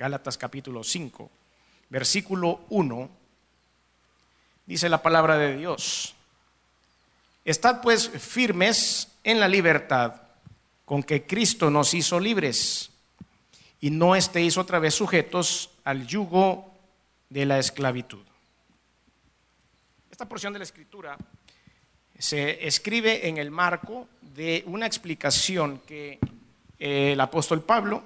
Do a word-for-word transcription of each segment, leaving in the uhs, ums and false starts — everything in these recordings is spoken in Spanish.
Gálatas capítulo cinco, versículo uno, dice la palabra de Dios: estad pues firmes en la libertad con que Cristo nos hizo libres, y no estéis otra vez sujetos al yugo de la esclavitud. Esta porción de la Escritura se escribe en el marco de una explicación que el apóstol Pablo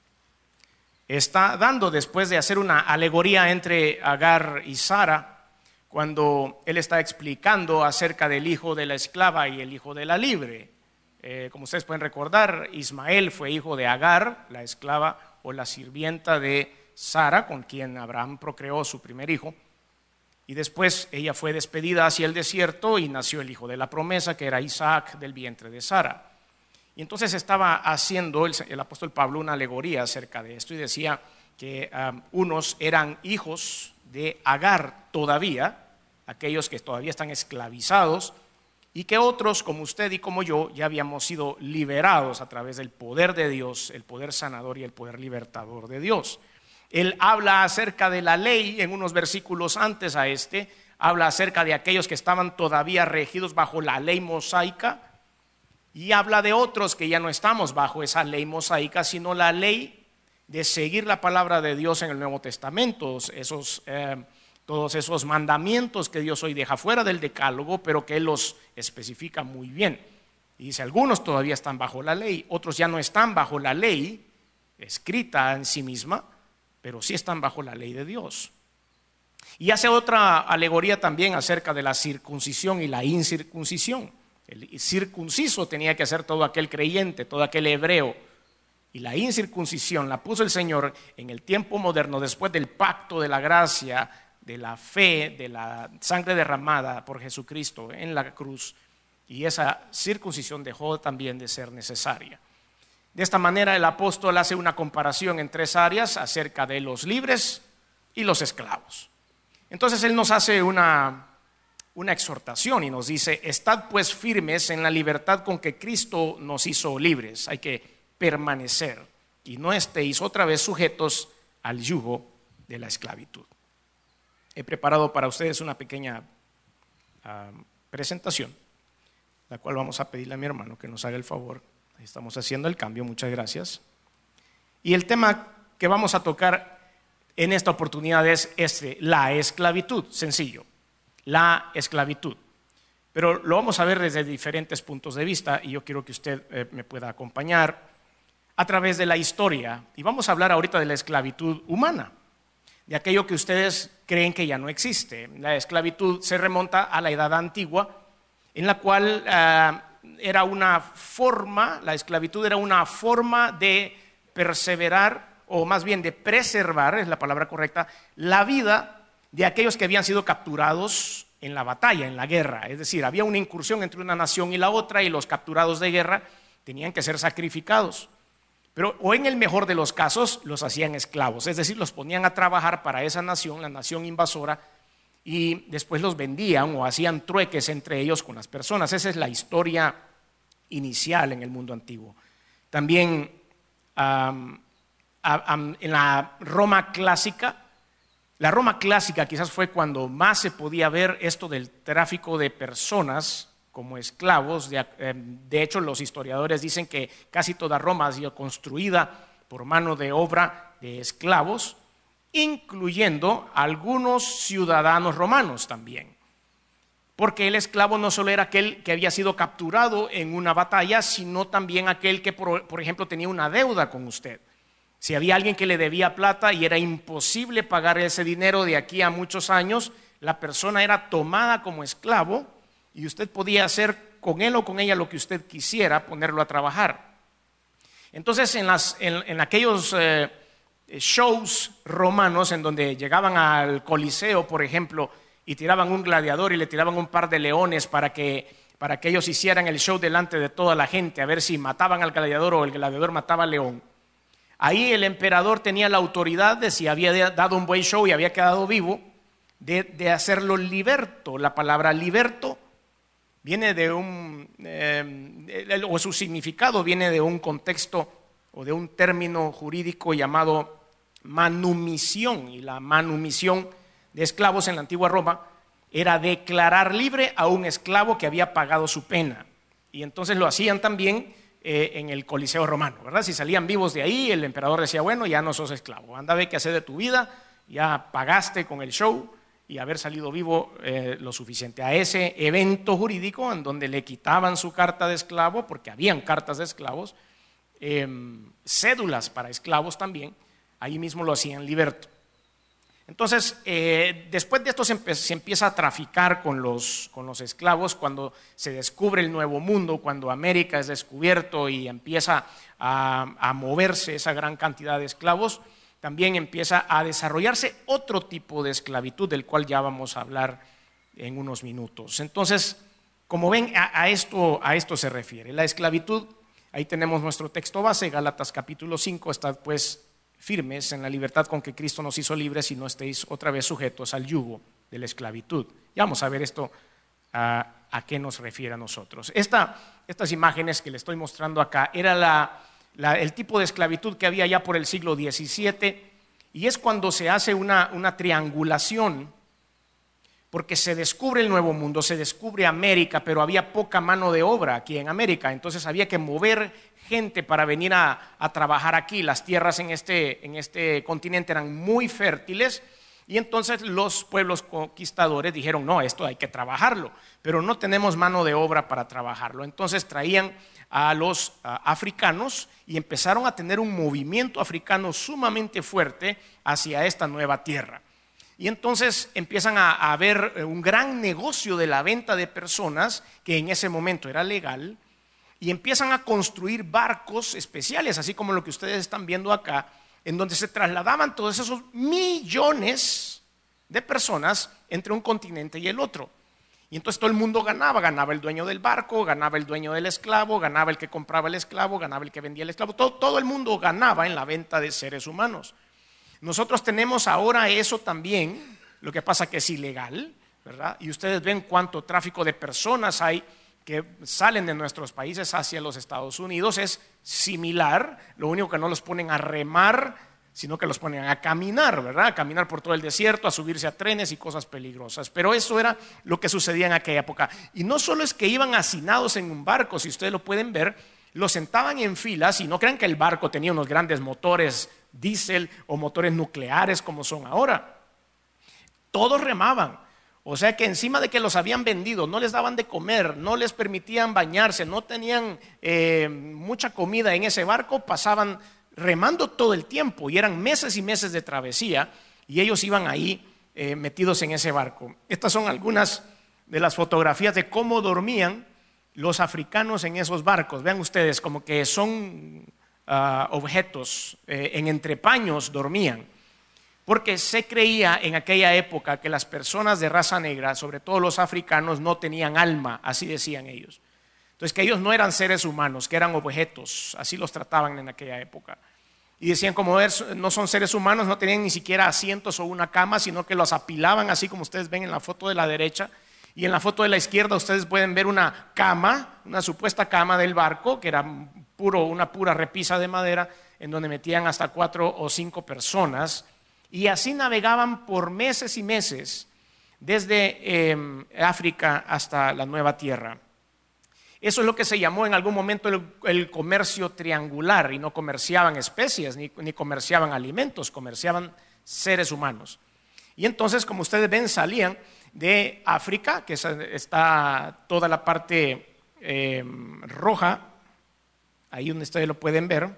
está dando después de hacer una alegoría entre Agar y Sara, cuando él está explicando acerca del hijo de la esclava y el hijo de la libre. Eh, como ustedes pueden recordar, Ismael fue hijo de Agar, la esclava o la sirvienta de Sara, con quien Abraham procreó su primer hijo. Y después ella fue despedida hacia el desierto y nació el hijo de la promesa, que era Isaac, del vientre de Sara. Y entonces estaba haciendo el, el apóstol Pablo una alegoría acerca de esto y decía que um, unos eran hijos de Agar todavía, aquellos que todavía están esclavizados, y que otros, como usted y como yo, ya habíamos sido liberados a través del poder de Dios, el poder sanador y el poder libertador de Dios. Él habla acerca de la ley en unos versículos antes a este, habla acerca de aquellos que estaban todavía regidos bajo la ley mosaica, y habla de otros que ya no estamos bajo esa ley mosaica, sino la ley de seguir la palabra de Dios en el Nuevo Testamento, esos, eh, todos esos mandamientos que Dios hoy deja fuera del decálogo, pero que Él los especifica muy bien. Y dice, algunos todavía están bajo la ley, otros ya no están bajo la ley escrita en sí misma, pero sí están bajo la ley de Dios. Y hace otra alegoría también acerca de la circuncisión y la incircuncisión. El circunciso tenía que ser todo aquel creyente, todo aquel hebreo, y la incircuncisión la puso el Señor en el tiempo moderno, después del pacto de la gracia, de la fe, de la sangre derramada por Jesucristo en la cruz, y esa circuncisión dejó también de ser necesaria. De esta manera el apóstol hace una comparación en tres áreas acerca de los libres y los esclavos. Entonces él nos hace una, una exhortación y nos dice: estad pues firmes en la libertad con que Cristo nos hizo libres. Hay que permanecer y no estéis otra vez sujetos al yugo de la esclavitud. He preparado para ustedes una pequeña uh, presentación, la cual vamos a pedirle a mi hermano que nos haga el favor. Ahí estamos haciendo el cambio, muchas gracias. Y el tema que vamos a tocar en esta oportunidad es este: la esclavitud. Sencillo, la esclavitud. Pero lo vamos a ver desde diferentes puntos de vista, y yo quiero que usted eh, me pueda acompañar a través de la historia. Y vamos a hablar ahorita de la esclavitud humana, de aquello que ustedes creen que ya no existe. La esclavitud se remonta a la edad antigua, en la cual uh, era una forma, la esclavitud era una forma de perseverar, o más bien de preservar, es la palabra correcta, la vida de aquellos que habían sido capturados en la batalla, en la guerra. Es decir, había una incursión entre una nación y la otra, y los capturados de guerra tenían que ser sacrificados. Pero, o en el mejor de los casos, los hacían esclavos, es decir, los ponían a trabajar para esa nación, la nación invasora, y después los vendían o hacían trueques entre ellos con las personas. Esa es la historia inicial en el mundo antiguo. También um, a, a, en la Roma clásica, la Roma clásica quizás fue cuando más se podía ver esto del tráfico de personas como esclavos. De, eh, de hecho, los historiadores dicen que casi toda Roma ha sido construida por mano de obra de esclavos, incluyendo algunos ciudadanos romanos también. Porque el esclavo no solo era aquel que había sido capturado en una batalla, sino también aquel que, por, por ejemplo, tenía una deuda con usted. Si había alguien que le debía plata y era imposible pagar ese dinero de aquí a muchos años, la persona era tomada como esclavo y usted podía hacer con él o con ella lo que usted quisiera, ponerlo a trabajar. Entonces, en, las, en, en aquellos eh, shows romanos en donde llegaban al Coliseo, por ejemplo, y tiraban un gladiador y le tiraban un par de leones para que, para que ellos hicieran el show delante de toda la gente, a ver si mataban al gladiador o el gladiador mataba al león. Ahí el emperador tenía la autoridad de, si había dado un buen show y había quedado vivo, de, de hacerlo liberto. La palabra liberto viene de un, eh, o su significado viene de un contexto o de un término jurídico llamado manumisión, y la manumisión de esclavos en la antigua Roma era declarar libre a un esclavo que había pagado su pena. Y entonces lo hacían también eh, en el Coliseo romano, ¿verdad? Si salían vivos de ahí, el emperador decía, bueno, ya no sos esclavo, anda a ver qué hacer de tu vida, ya pagaste con el show y haber salido vivo eh, lo suficiente. A ese evento jurídico en donde le quitaban su carta de esclavo, porque habían cartas de esclavos, eh, cédulas para esclavos también, ahí mismo lo hacían liberto. Entonces, eh, después de esto se, empe se empieza a traficar con los, con los esclavos cuando se descubre el Nuevo Mundo, cuando América es descubierto y empieza a, a moverse esa gran cantidad de esclavos. También empieza a desarrollarse otro tipo de esclavitud, del cual ya vamos a hablar en unos minutos. Entonces, como ven, a, a, esto, a esto se refiere. La esclavitud, ahí tenemos nuestro texto base, Gálatas capítulo cinco, está pues firmes en la libertad con que Cristo nos hizo libres y no estéis otra vez sujetos al yugo de la esclavitud. Ya vamos a ver esto, a, a qué nos refiere a nosotros. Esta, estas imágenes que le estoy mostrando acá era la, la, el tipo de esclavitud que había ya por el siglo diecisiete, y es cuando se hace una, una triangulación, porque se descubre el Nuevo Mundo, se descubre América, pero había poca mano de obra aquí en América, entonces había que mover gente para venir a, a trabajar aquí. Las tierras en este, en este continente eran muy fértiles, y entonces los pueblos conquistadores dijeron, no, esto hay que trabajarlo, pero no tenemos mano de obra para trabajarlo. Entonces traían a los a, africanos y empezaron a tener un movimiento africano sumamente fuerte hacia esta nueva tierra. Y entonces empiezan a, a haber un gran negocio de la venta de personas, que en ese momento era legal, y empiezan a construir barcos especiales, así como lo que ustedes están viendo acá, en donde se trasladaban todos esos millones de personas entre un continente y el otro. Y entonces todo el mundo ganaba, ganaba el dueño del barco, ganaba el dueño del esclavo, ganaba el que compraba el esclavo, ganaba el que vendía el esclavo, todo, todo el mundo ganaba en la venta de seres humanos. Nosotros tenemos ahora eso también, lo que pasa que es ilegal, ¿verdad? Y ustedes ven cuánto tráfico de personas hay que salen de nuestros países hacia los Estados Unidos. Es similar, lo único que no los ponen a remar, sino que los ponen a caminar, ¿verdad? A caminar por todo el desierto, a subirse a trenes y cosas peligrosas. Pero eso era lo que sucedía en aquella época. Y no solo es que iban hacinados en un barco, si ustedes lo pueden ver, los sentaban en filas, y no crean que el barco tenía unos grandes motores diésel o motores nucleares como son ahora. Todos remaban. O sea que encima de que los habían vendido, no les daban de comer, no les permitían bañarse, no tenían eh, mucha comida en ese barco, pasaban remando todo el tiempo, y eran meses y meses de travesía, y ellos iban ahí eh, metidos en ese barco. Estas son algunas de las fotografías de cómo dormían los africanos en esos barcos. Vean ustedes, como que son uh, objetos, eh, en entrepaños dormían. Porque se creía en aquella época que las personas de raza negra, sobre todo los africanos, no tenían alma, así decían ellos. Entonces, que ellos no eran seres humanos, que eran objetos, así los trataban en aquella época. Y decían, como no son seres humanos, no tenían ni siquiera asientos o una cama, sino que los apilaban, así como ustedes ven en la foto de la derecha. Y en la foto de la izquierda ustedes pueden ver una cama, una supuesta cama del barco, que era puro, una pura repisa de madera, en donde metían hasta cuatro o cinco personas. Y así navegaban por meses y meses desde eh, África hasta la Nueva Tierra. Eso es lo que se llamó en algún momento el, el comercio triangular, y no comerciaban especies ni, ni comerciaban alimentos, comerciaban seres humanos. Y entonces, como ustedes ven, salían de África, que está toda la parte eh, roja, ahí donde ustedes lo pueden ver,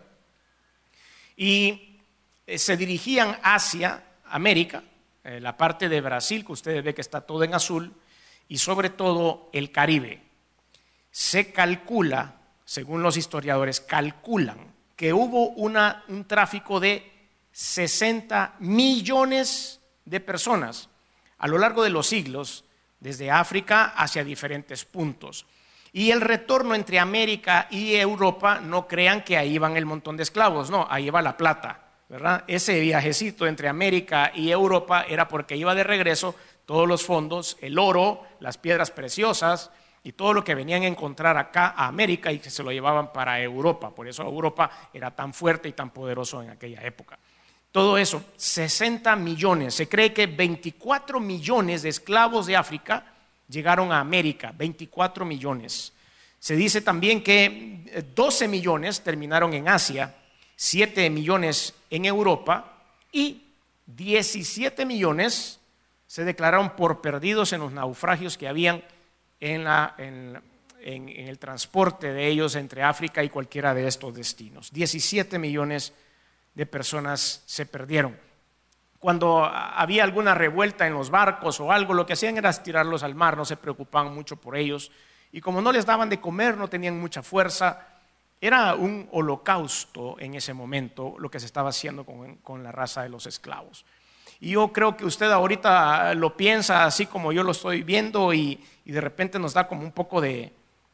y se dirigían hacia América, eh, la parte de Brasil, que ustedes ven que está todo en azul, y sobre todo el Caribe. Se calcula, según los historiadores, calculan que hubo una, un tráfico de sesenta millones de personas a lo largo de los siglos, desde África hacia diferentes puntos. Y el retorno entre América y Europa, no crean que ahí van el montón de esclavos, no, ahí va la plata, ¿verdad? Ese viajecito entre América y Europa era porque iba de regreso todos los fondos, el oro, las piedras preciosas y todo lo que venían a encontrar acá a América, y que se lo llevaban para Europa. Por eso Europa era tan fuerte y tan poderoso en aquella época. todo eso, sesenta millones. Se cree que veinticuatro millones de esclavos de África llegaron a América, veinticuatro millones. Se dice también que doce millones terminaron en Asia, siete millones en Europa y diecisiete millones se declararon por perdidos en los naufragios que habían en, la, en, en, en el transporte de ellos entre África y cualquiera de estos destinos. diecisiete millones de personas se perdieron. Cuando había alguna revuelta en los barcos o algo, lo que hacían era tirarlos al mar, no se preocupaban mucho por ellos. Y como no les daban de comer, no tenían mucha fuerza, era un holocausto en ese momento lo que se estaba haciendo con, con la raza de los esclavos. Y yo creo que usted ahorita lo piensa así como yo lo estoy viendo y, y de repente nos da como un poco de,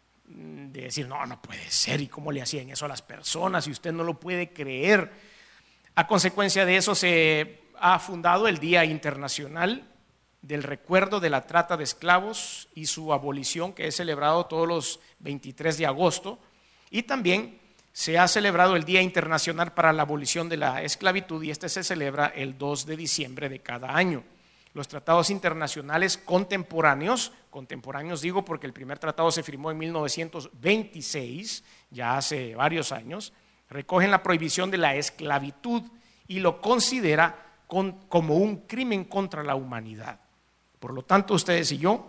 de decir, no, no puede ser, ¿y cómo le hacían eso a las personas? Y usted no lo puede creer. A consecuencia de eso se ha fundado el Día Internacional del Recuerdo de la Trata de Esclavos y su abolición, que es celebrado todos los veintitrés de agosto, y también se ha celebrado el Día Internacional para la Abolición de la Esclavitud, y este se celebra el dos de diciembre de cada año. Los tratados internacionales contemporáneos, contemporáneos digo porque el primer tratado se firmó en mil novecientos veintiséis, ya hace varios años, recogen la prohibición de la esclavitud y lo considera con, como un crimen contra la humanidad. Por lo tanto, ustedes y yo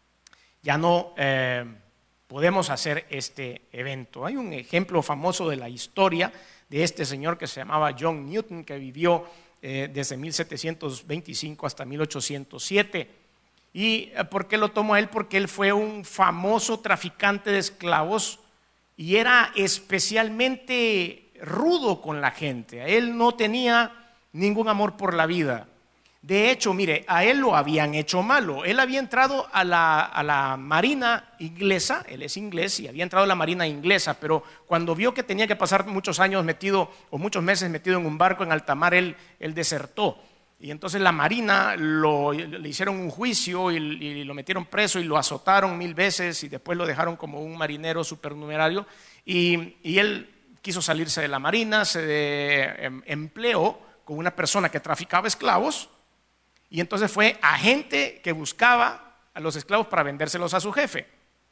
ya no eh, podemos hacer este evento. Hay un ejemplo famoso de la historia de este señor que se llamaba John Newton, que vivió eh, desde mil setecientos veinticinco hasta mil ochocientos siete. ¿Y eh, por qué lo tomo a él? Porque él fue un famoso traficante de esclavos y era especialmente rudo con la gente. Él no tenía ningún amor por la vida. De hecho, mire, a él lo habían hecho malo. Él había entrado a la, a la marina inglesa, él es inglés y había entrado a la marina inglesa, pero cuando vio que tenía que pasar muchos años metido o muchos meses metido en un barco en alta mar, él, él desertó. Y entonces la marina lo, le hicieron un juicio y, y lo metieron preso y lo azotaron mil veces y después lo dejaron como un marinero supernumerario. Y, y él quiso salirse de la marina, se de, em, empleó con una persona que traficaba esclavos. Y entonces fue agente que buscaba a los esclavos para vendérselos a su jefe.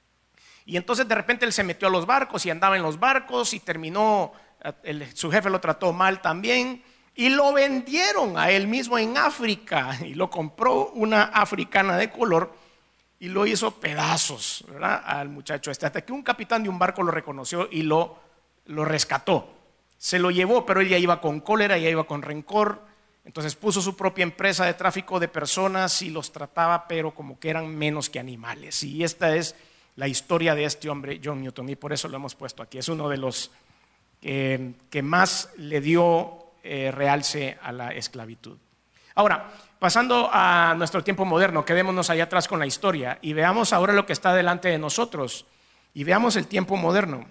Y entonces de repente él se metió a los barcos y andaba en los barcos y terminó, el, su jefe lo trató mal también y lo vendieron a él mismo en África y lo compró una africana de color y lo hizo pedazos, ¿verdad? Al muchacho este, hasta que un capitán de un barco lo reconoció y lo, lo rescató. Se lo llevó, pero él ya iba con cólera, ya iba con rencor. Entonces puso su propia empresa de tráfico de personas y los trataba, pero como que eran menos que animales. Y esta es la historia de este hombre, John Newton, y por eso lo hemos puesto aquí. Es uno de los eh, que más le dio eh, realce a la esclavitud. Ahora, pasando a nuestro tiempo moderno, quedémonos allá atrás con la historia y veamos ahora lo que está delante de nosotros y veamos el tiempo moderno.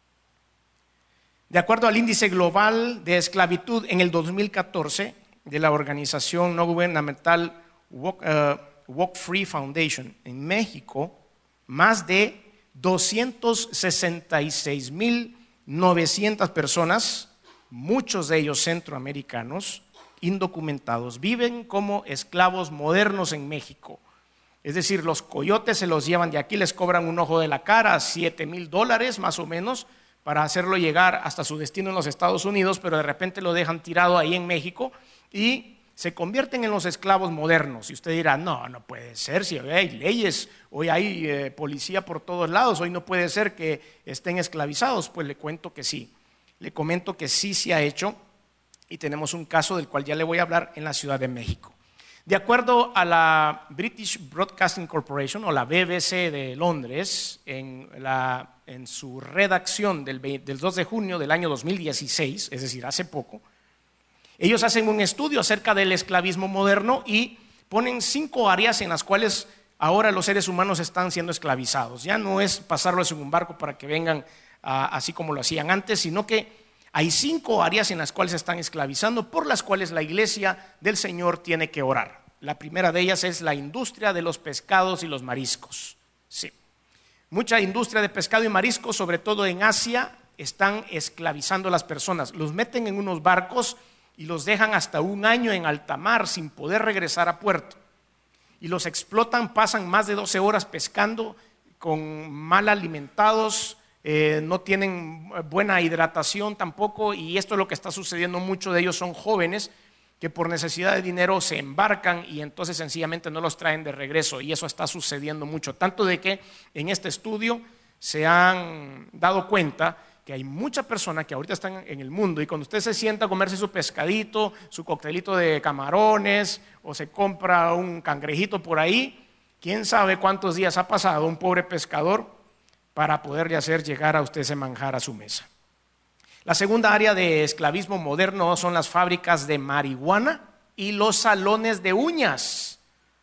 De acuerdo al índice global de esclavitud en el dos mil catorce, de la organización no gubernamental Walk, uh, Walk Free Foundation en México, más de doscientos sesenta y seis mil novecientas personas, muchos de ellos centroamericanos, indocumentados, viven como esclavos modernos en México. Es decir, los coyotes se los llevan de aquí, les cobran un ojo de la cara, siete mil dólares más o menos, para hacerlo llegar hasta su destino en los Estados Unidos, pero de repente lo dejan tirado ahí en México y se convierten en los esclavos modernos. Y usted dirá, no, no puede ser, si hoy hay leyes, hoy hay eh, policía por todos lados, hoy no puede ser que estén esclavizados. Pues le cuento que sí, le comento que sí se ha hecho y tenemos un caso del cual ya le voy a hablar en la Ciudad de México. De acuerdo a la British Broadcasting Corporation o la B B C de Londres, en, la, en su redacción del, del dos de junio del año dos mil dieciséis, es decir, hace poco, ellos hacen un estudio acerca del esclavismo moderno y ponen cinco áreas en las cuales ahora los seres humanos están siendo esclavizados. Ya no es pasarlos en un barco para que vengan uh, así como lo hacían antes, sino que hay cinco áreas en las cuales se están esclavizando, por las cuales la iglesia del Señor tiene que orar. La primera de ellas es la industria de los pescados y los mariscos. Sí. Mucha industria de pescado y mariscos, sobre todo en Asia, están esclavizando a las personas. Los meten en unos barcos y los dejan hasta un año en alta mar sin poder regresar a puerto. Y los explotan, pasan más de doce horas pescando, con mal alimentados, eh, no tienen buena hidratación tampoco, y esto es lo que está sucediendo. Muchos de ellos son jóvenes que por necesidad de dinero se embarcan y entonces sencillamente no los traen de regreso, y eso está sucediendo mucho, tanto de que en este estudio se han dado cuenta que hay muchas personas que ahorita están en el mundo, y cuando usted se sienta a comerse su pescadito, su coctelito de camarones, o se compra un cangrejito por ahí, quién sabe cuántos días ha pasado un pobre pescador para poderle hacer llegar a usted ese manjar a su mesa. La segunda área de esclavismo moderno son las fábricas de marihuana y los salones de uñas.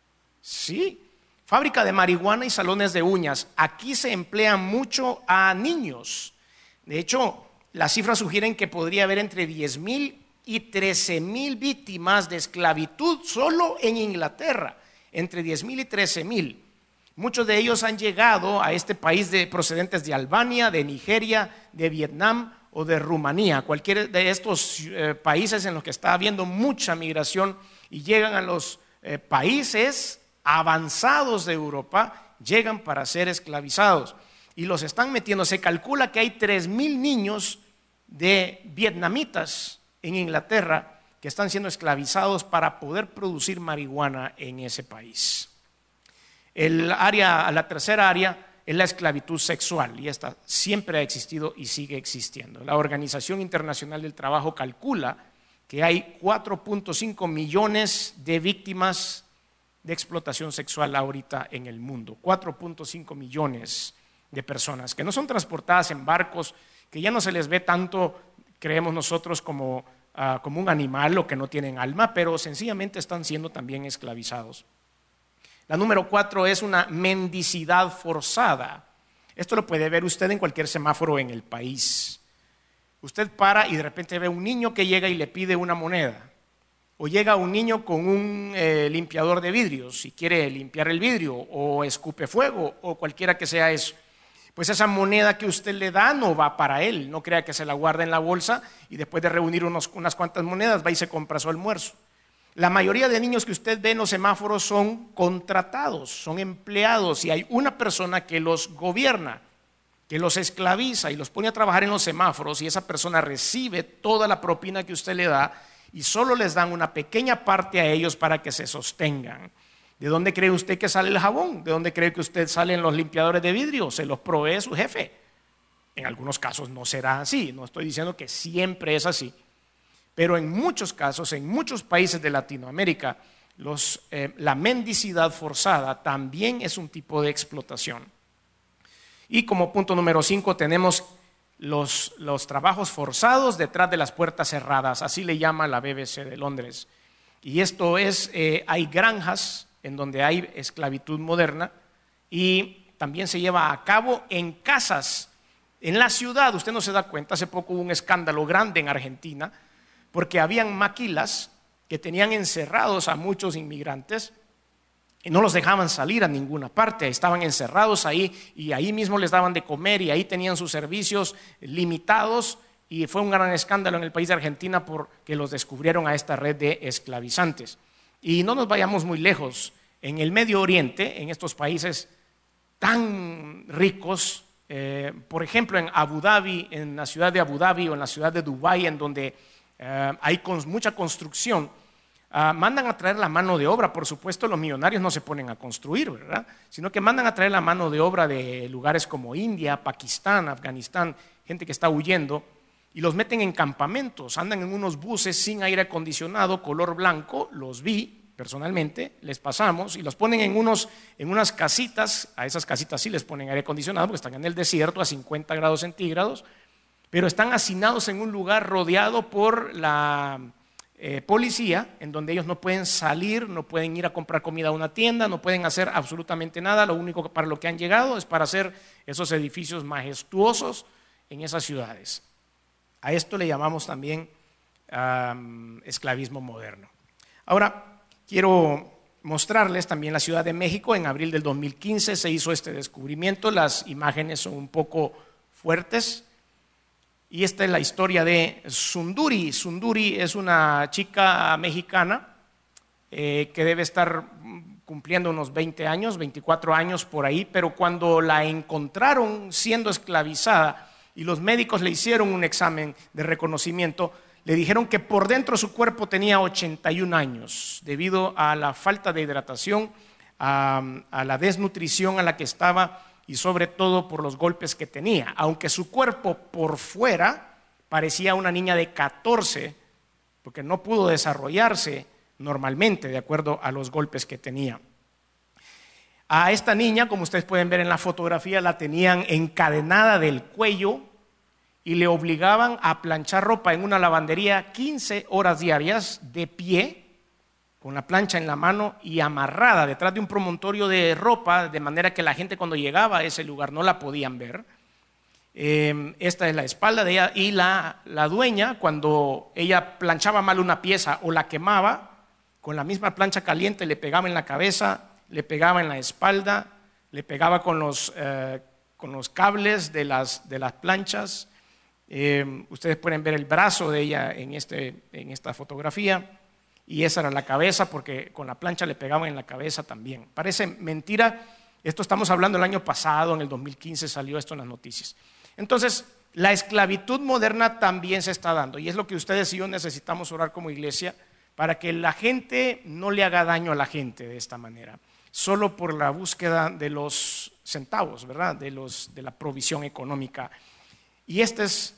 Sí, fábrica de marihuana y salones de uñas. Aquí se emplea mucho a niños. De hecho, las cifras sugieren que podría haber entre diez mil y trece mil víctimas de esclavitud solo en Inglaterra. Entre diez mil y trece mil. Muchos de ellos han llegado a este país de, procedentes de Albania, de Nigeria, de Vietnam o de Rumanía, cualquier de estos eh, países en los que está habiendo mucha migración, y llegan a los eh, países avanzados de Europa, llegan para ser esclavizados y los están metiendo. Se calcula que hay tres mil niños de vietnamitas en Inglaterra que están siendo esclavizados para poder producir marihuana en ese país. El área, la tercera área es la esclavitud sexual, y esta siempre ha existido y sigue existiendo. La Organización Internacional del Trabajo calcula que hay cuatro punto cinco millones de víctimas de explotación sexual ahorita en el mundo. cuatro punto cinco millones de personas que no son transportadas en barcos, que ya no se les ve tanto, creemos nosotros, como, uh, como un animal o que no tienen alma, pero sencillamente están siendo también esclavizados. La número cuatro es una mendicidad forzada. Esto lo puede ver usted en cualquier semáforo en el país. Usted para y de repente ve un niño que llega y le pide una moneda. O llega un niño con un eh, limpiador de vidrios y quiere limpiar el vidrio, o escupe fuego, o cualquiera que sea eso. Pues esa moneda que usted le da no va para él. No crea que se la guarda en la bolsa y después de reunir unos, unas cuantas monedas va y se compra su almuerzo. La mayoría de niños que usted ve en los semáforos son contratados, son empleados, y hay una persona que los gobierna, que los esclaviza y los pone a trabajar en los semáforos, y esa persona recibe toda la propina que usted le da y solo les dan una pequeña parte a ellos para que se sostengan. ¿De dónde cree usted que sale el jabón? ¿De dónde cree que usted salen los limpiadores de vidrio? Se los provee su jefe. En algunos casos no será así, no estoy diciendo que siempre es así. Pero en muchos casos, en muchos países de Latinoamérica, los, eh, la mendicidad forzada también es un tipo de explotación. Y como punto número cinco tenemos los, los trabajos forzados detrás de las puertas cerradas, así le llama la B B C de Londres. Y esto es, eh, hay granjas en donde hay esclavitud moderna, y también se lleva a cabo en casas, en la ciudad. Usted no se da cuenta, hace poco hubo un escándalo grande en Argentina, porque habían maquilas que tenían encerrados a muchos inmigrantes y no los dejaban salir a ninguna parte, estaban encerrados ahí y ahí mismo les daban de comer y ahí tenían sus servicios limitados, y fue un gran escándalo en el país de Argentina porque los descubrieron a esta red de esclavizantes. Y no nos vayamos muy lejos, en el Medio Oriente, en estos países tan ricos, eh, por ejemplo en Abu Dhabi, en la ciudad de Abu Dhabi o en la ciudad de Dubái, en donde Uh, hay con, mucha construcción, uh, mandan a traer la mano de obra. Por supuesto, los millonarios no se ponen a construir, ¿verdad? Sino que mandan a traer la mano de obra de lugares como India, Pakistán, Afganistán, gente que está huyendo, y los meten en campamentos. Andan en unos buses sin aire acondicionado, color blanco, los vi personalmente, les pasamos, y los ponen en, unos, en unas casitas. A esas casitas sí les ponen aire acondicionado porque están en el desierto a cincuenta grados centígrados, pero están hacinados en un lugar rodeado por la eh, policía, en donde ellos no pueden salir, no pueden ir a comprar comida a una tienda, no pueden hacer absolutamente nada. Lo único para lo que han llegado es para hacer esos edificios majestuosos en esas ciudades. A esto le llamamos también um, esclavismo moderno. Ahora, quiero mostrarles también la Ciudad de México. En abril del dos mil quince se hizo este descubrimiento. Las imágenes son un poco fuertes. Y esta es la historia de Sunduri. Sunduri es una chica mexicana eh, que debe estar cumpliendo unos veinte años, veinticuatro años por ahí, pero cuando la encontraron siendo esclavizada y los médicos le hicieron un examen de reconocimiento, le dijeron que por dentro su cuerpo tenía ochenta y un años, debido a la falta de hidratación, a, a la desnutrición a la que estaba y sobre todo por los golpes que tenía. Aunque su cuerpo por fuera parecía una niña de catorce, porque no pudo desarrollarse normalmente de acuerdo a los golpes que tenía. A esta niña, como ustedes pueden ver en la fotografía, la tenían encadenada del cuello y le obligaban a planchar ropa en una lavandería quince horas diarias de pie, con la plancha en la mano y amarrada detrás de un promontorio de ropa, de manera que la gente cuando llegaba a ese lugar no la podían ver. Eh, esta es la espalda de ella, y la, la dueña, cuando ella planchaba mal una pieza o la quemaba, con la misma plancha caliente le pegaba en la cabeza, le pegaba en la espalda, le pegaba con los, eh, con los cables de las, de las planchas. Eh, ustedes pueden ver el brazo de ella en, este, en esta fotografía, y esa era la cabeza, porque con la plancha le pegaban en la cabeza también. Parece mentira, esto estamos hablando el año pasado, en el dos mil quince salió esto en las noticias. Entonces, la esclavitud moderna también se está dando, y es lo que ustedes y yo necesitamos orar como iglesia, para que la gente no le haga daño a la gente de esta manera, solo por la búsqueda de los centavos, ¿verdad? De, los, de la provisión económica. Y este es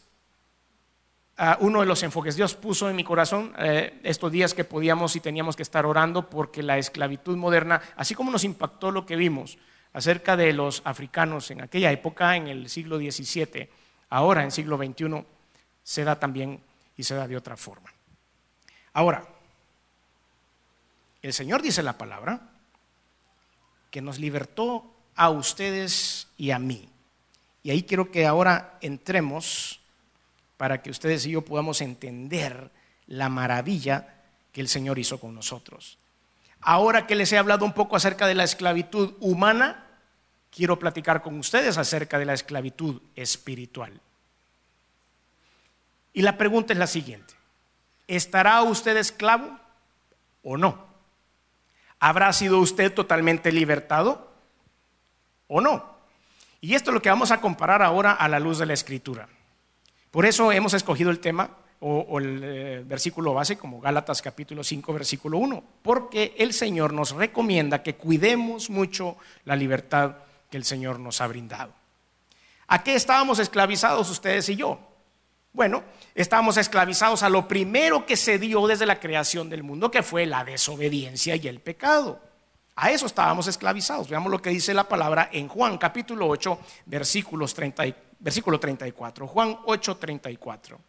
uh, uno de los enfoques. Dios puso en mi corazón eh, estos días que podíamos y teníamos que estar orando, porque la esclavitud moderna, así como nos impactó lo que vimos acerca de los africanos en aquella época, en el siglo diecisiete, ahora en el siglo veintiuno, se da también y se da de otra forma. Ahora, el Señor dice la palabra que nos libertó a ustedes y a mí. Y ahí quiero que ahora entremos para que ustedes y yo podamos entender la maravilla que el Señor hizo con nosotros. Ahora que les he hablado un poco acerca de la esclavitud humana, quiero platicar con ustedes acerca de la esclavitud espiritual. Y la pregunta es la siguiente: ¿estará usted esclavo o no? ¿Habrá sido usted totalmente libertado o no? Y esto es lo que vamos a comparar ahora a la luz de la Escritura. Por eso hemos escogido el tema o, o el eh, versículo base como Gálatas capítulo cinco, versículo uno, porque el Señor nos recomienda que cuidemos mucho la libertad que el Señor nos ha brindado. ¿A qué estábamos esclavizados ustedes y yo? Bueno, estábamos esclavizados a lo primero que se dio desde la creación del mundo, que fue la desobediencia y el pecado. A eso estábamos esclavizados. Veamos lo que dice la palabra en Juan capítulo ocho, versículos treinta, versículo treinta y cuatro. Juan ocho, treinta y cuatro.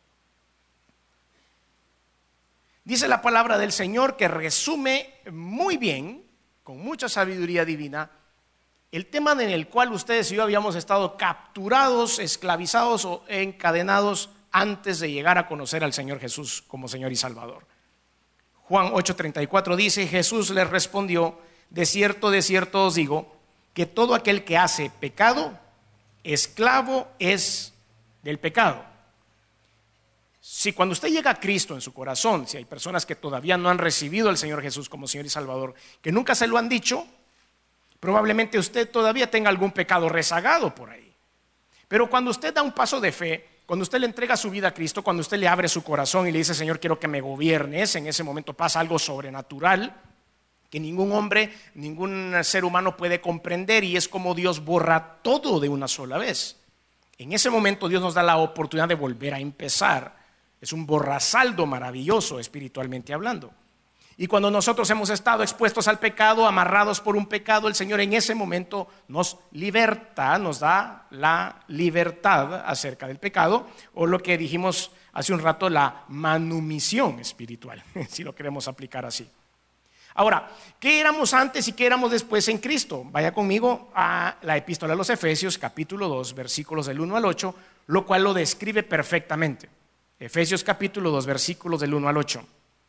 Dice la palabra del Señor, que resume muy bien, con mucha sabiduría divina, el tema en el cual ustedes y yo habíamos estado capturados, esclavizados o encadenados antes de llegar a conocer al Señor Jesús como Señor y Salvador. Juan ocho, treinta y cuatro dice: Jesús les respondió: de cierto, de cierto os digo, que todo aquel que hace pecado, esclavo es del pecado. Si cuando usted llega a Cristo en su corazón, si hay personas que todavía no han recibido al Señor Jesús como Señor y Salvador, que nunca se lo han dicho, probablemente usted todavía tenga algún pecado rezagado por ahí. Pero cuando usted da un paso de fe, cuando usted le entrega su vida a Cristo, cuando usted le abre su corazón y le dice: Señor, quiero que me gobiernes, en ese momento pasa algo sobrenatural que ningún hombre, ningún ser humano puede comprender, y es como Dios borra todo de una sola vez. En ese momento Dios nos da la oportunidad de volver a empezar. Es un borrasaldo maravilloso espiritualmente hablando. Y cuando nosotros hemos estado expuestos al pecado, amarrados por un pecado, el Señor en ese momento nos liberta, nos da la libertad acerca del pecado, o lo que dijimos hace un rato, la manumisión espiritual, si lo queremos aplicar así. Ahora, ¿qué éramos antes y qué éramos después en Cristo? Vaya conmigo a la epístola a los Efesios, capítulo dos, versículos del uno al ocho, lo cual lo describe perfectamente. Efesios capítulo dos, versículos del uno al ocho.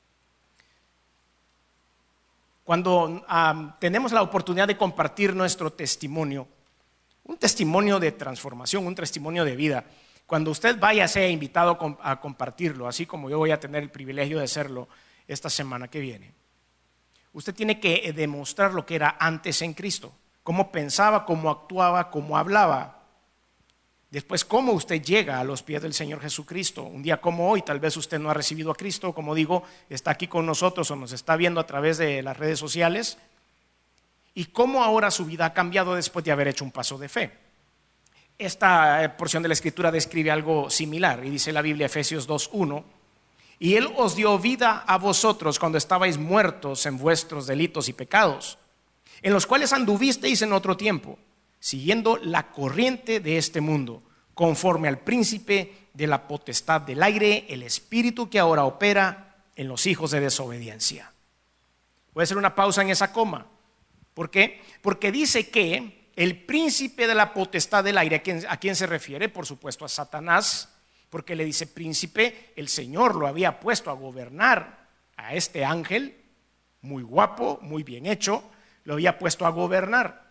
Cuando um, tenemos la oportunidad de compartir nuestro testimonio, un testimonio de transformación, un testimonio de vida, Cuando usted vaya, sea invitado a compartirlo, así como yo voy a tener el privilegio de hacerlo esta semana que viene. Usted tiene que demostrar lo que era antes en Cristo, cómo pensaba, cómo actuaba, cómo hablaba. Después, cómo usted llega a los pies del Señor Jesucristo. Un día como hoy, tal vez usted no ha recibido a Cristo, como digo, está aquí con nosotros o nos está viendo a través de las redes sociales. Y cómo ahora su vida ha cambiado después de haber hecho un paso de fe. Esta porción de la Escritura describe algo similar y dice la Biblia, Efesios dos uno: y Él os dio vida a vosotros cuando estabais muertos en vuestros delitos y pecados, en los cuales anduvisteis en otro tiempo, siguiendo la corriente de este mundo, conforme al príncipe de la potestad del aire, el espíritu que ahora opera en los hijos de desobediencia. Voy a hacer una pausa en esa coma. ¿Por qué? Porque dice que el príncipe de la potestad del aire, ¿a quién, a quién se refiere? Por supuesto a Satanás, porque le dice príncipe. El Señor lo había puesto a gobernar a este ángel, muy guapo, muy bien hecho, lo había puesto a gobernar.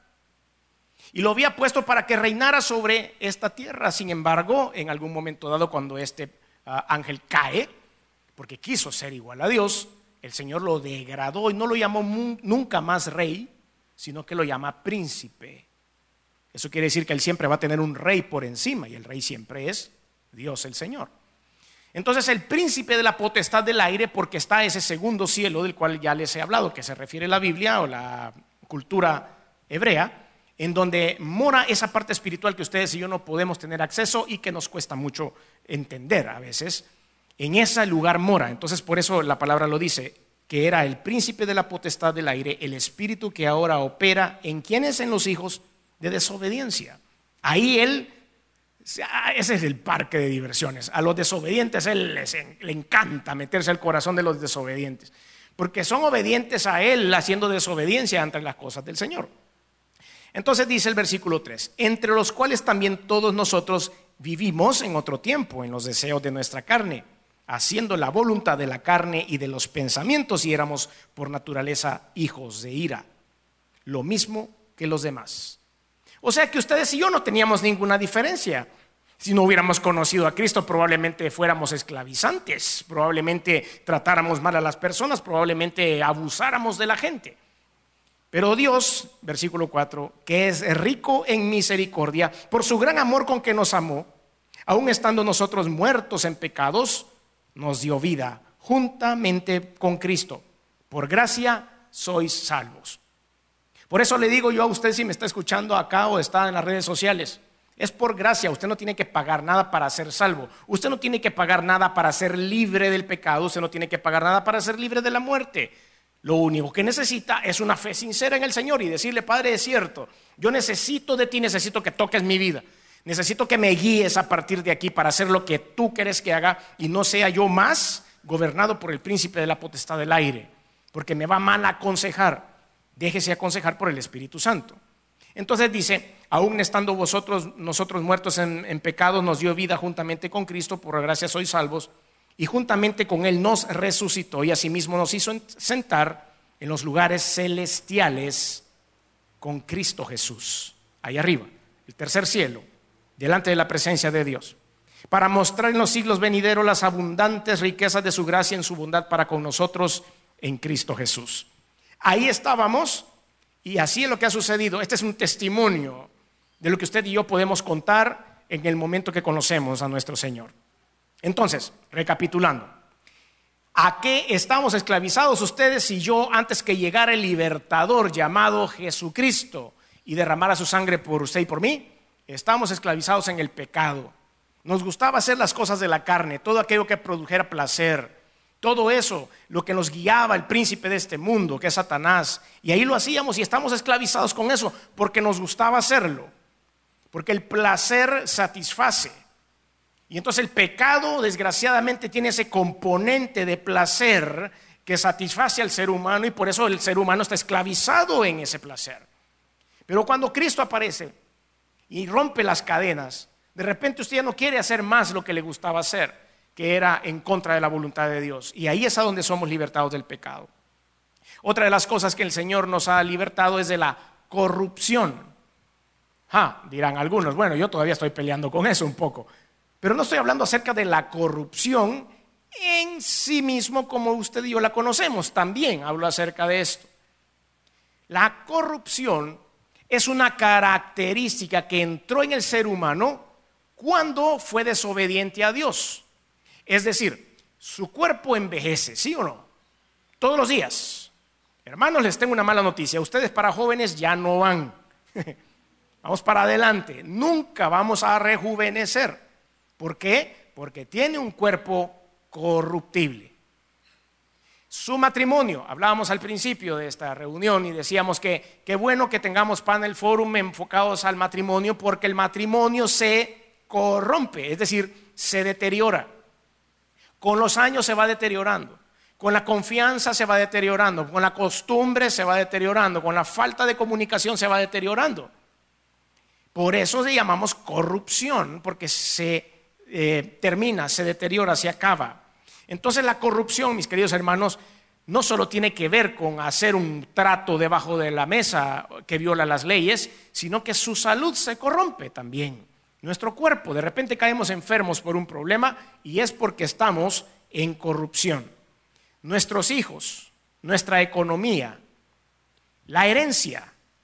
Y lo había puesto para que reinara sobre esta tierra. Sin embargo, en algún momento dado, cuando este uh, ángel cae, porque quiso ser igual a Dios, el Señor lo degradó y no lo llamó nunca más rey, sino que lo llama príncipe. Eso quiere decir que él siempre va a tener un rey por encima, y el rey siempre es Dios el Señor. Entonces el príncipe de la potestad del aire, porque está ese segundo cielo del cual ya les he hablado, que se refiere la Biblia o la cultura hebrea, en donde mora esa parte espiritual que ustedes y yo no podemos tener acceso y que nos cuesta mucho entender a veces. En ese lugar mora. Entonces por eso la palabra lo dice, que era el príncipe de la potestad del aire, el espíritu que ahora opera en quienes, en los hijos de desobediencia. Ahí él, ese es el parque de diversiones. A los desobedientes él les, le encanta meterse al corazón de los desobedientes, porque son obedientes a él haciendo desobediencia ante las cosas del Señor. Entonces dice el versículo tres: entre los cuales también todos nosotros vivimos en otro tiempo en los deseos de nuestra carne, haciendo la voluntad de la carne y de los pensamientos, y éramos por naturaleza hijos de ira, lo mismo que los demás. O sea que ustedes y yo no teníamos ninguna diferencia. Si no hubiéramos conocido a Cristo, probablemente fuéramos esclavizantes, probablemente tratáramos mal a las personas, probablemente abusáramos de la gente. Pero Dios, versículo cuatro, que es rico en misericordia, por su gran amor con que nos amó, aun estando nosotros muertos en pecados, nos dio vida juntamente con Cristo. Por gracia sois salvos. Por eso le digo yo a usted, si me está escuchando acá o está en las redes sociales, es por gracia. Usted no tiene que pagar nada para ser salvo. Usted no tiene que pagar nada para ser libre del pecado. Usted no tiene que pagar nada para ser libre de la muerte. Lo único que necesita es una fe sincera en el Señor y decirle: Padre, es cierto, yo necesito de ti, necesito que toques mi vida. Necesito que me guíes a partir de aquí para hacer lo que tú quieres que haga y no sea yo más gobernado por el príncipe de la potestad del aire, porque me va mal aconsejar. Déjese aconsejar por el Espíritu Santo. Entonces dice: aún estando vosotros, nosotros muertos en, en pecado, nos dio vida juntamente con Cristo, por gracia sois salvos, y juntamente con Él nos resucitó y asimismo nos hizo sentar en los lugares celestiales con Cristo Jesús, ahí arriba, el tercer cielo, delante de la presencia de Dios, para mostrar en los siglos venideros las abundantes riquezas de su gracia en su bondad para con nosotros en Cristo Jesús. Ahí estábamos y así es lo que ha sucedido. Este es un testimonio de lo que usted y yo podemos contar en el momento que conocemos a nuestro Señor. Entonces, recapitulando, ¿a qué estamos esclavizados ustedes y yo antes que llegara el libertador llamado Jesucristo y derramara su sangre por usted y por mí? Estamos esclavizados en el pecado. Nos gustaba hacer las cosas de la carne, todo aquello que produjera placer. Todo eso, lo que nos guiaba el príncipe de este mundo, que es Satanás. Y ahí lo hacíamos y estamos esclavizados con eso porque nos gustaba hacerlo. Porque el placer satisface. Y entonces el pecado, desgraciadamente, tiene ese componente de placer que satisface al ser humano, y por eso el ser humano está esclavizado en ese placer. Pero cuando Cristo aparece y rompe las cadenas, de repente usted ya no quiere hacer más lo que le gustaba hacer, que era en contra de la voluntad de Dios. Y ahí es a donde somos libertados del pecado. Otra de las cosas que el Señor nos ha libertado es de la corrupción. Ah, dirán algunos, bueno, yo todavía estoy peleando con eso un poco. Pero no estoy hablando acerca de la corrupción en sí mismo como usted y yo la conocemos. También hablo acerca de esto. La corrupción es una característica que entró en el ser humano cuando fue desobediente a Dios. Es decir, su cuerpo envejece, ¿sí o no? Todos los días. Hermanos, les tengo una mala noticia. Ustedes para jóvenes ya no van. Vamos para adelante. Nunca vamos a rejuvenecer. ¿Por qué? Porque tiene un cuerpo corruptible. Su matrimonio, hablábamos al principio de esta reunión y decíamos que qué bueno que tengamos panel forum enfocados al matrimonio, porque el matrimonio se corrompe, es decir, se deteriora. Con los años se va deteriorando, con la confianza se va deteriorando, con la costumbre se va deteriorando, con la falta de comunicación se va deteriorando. Por eso le llamamos corrupción, porque se eh, termina, se deteriora, se acaba. Entonces la corrupción, mis queridos hermanos, no solo tiene que ver con hacer un trato debajo de la mesa que viola las leyes, sino que su salud se corrompe también. Nuestro cuerpo, de repente caemos enfermos por un problema y es porque estamos en corrupción. Nuestros hijos, nuestra economía, la herencia,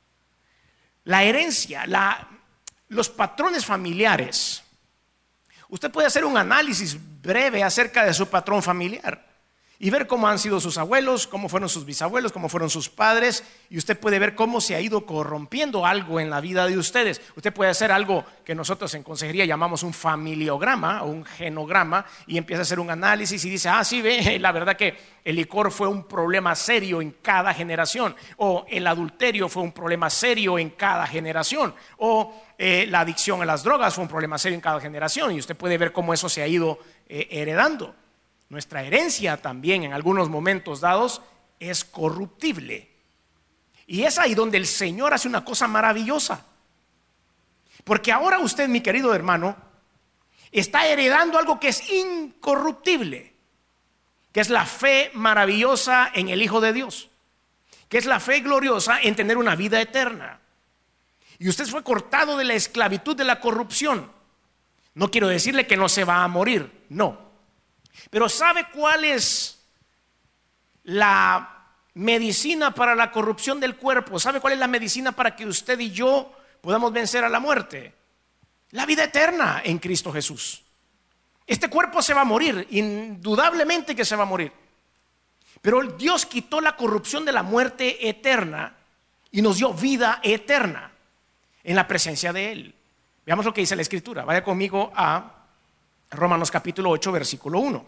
la herencia, la, los patrones familiares. Usted puede hacer un análisis breve acerca de su patrón familiar y ver cómo han sido sus abuelos, cómo fueron sus bisabuelos, cómo fueron sus padres, y usted puede ver cómo se ha ido corrompiendo algo en la vida de ustedes. Usted puede hacer algo que nosotros en consejería llamamos un familiograma o un genograma, y empieza a hacer un análisis y dice, ah, sí, ve, la verdad que el licor fue un problema serio en cada generación, o el adulterio fue un problema serio en cada generación, o eh, la adicción a las drogas fue un problema serio en cada generación, y usted puede ver cómo eso se ha ido eh, heredando. Nuestra herencia también en algunos momentos dados es corruptible. Y es ahí donde el Señor hace una cosa maravillosa. Porque ahora usted, mi querido hermano, está heredando algo que es incorruptible, que es la fe maravillosa en el Hijo de Dios, que es la fe gloriosa en tener una vida eterna. Y usted fue cortado de la esclavitud de la corrupción. No quiero decirle que no se va a morir, no. Pero ¿sabe cuál es la medicina para la corrupción del cuerpo? ¿Sabe cuál es la medicina para que usted y yo podamos vencer a la muerte? La vida eterna en Cristo Jesús. Este cuerpo se va a morir, indudablemente que se va a morir. Pero Dios quitó la corrupción de la muerte eterna y nos dio vida eterna en la presencia de Él. Veamos lo que dice la Escritura. Vaya conmigo a Romanos capítulo ocho, versículo uno.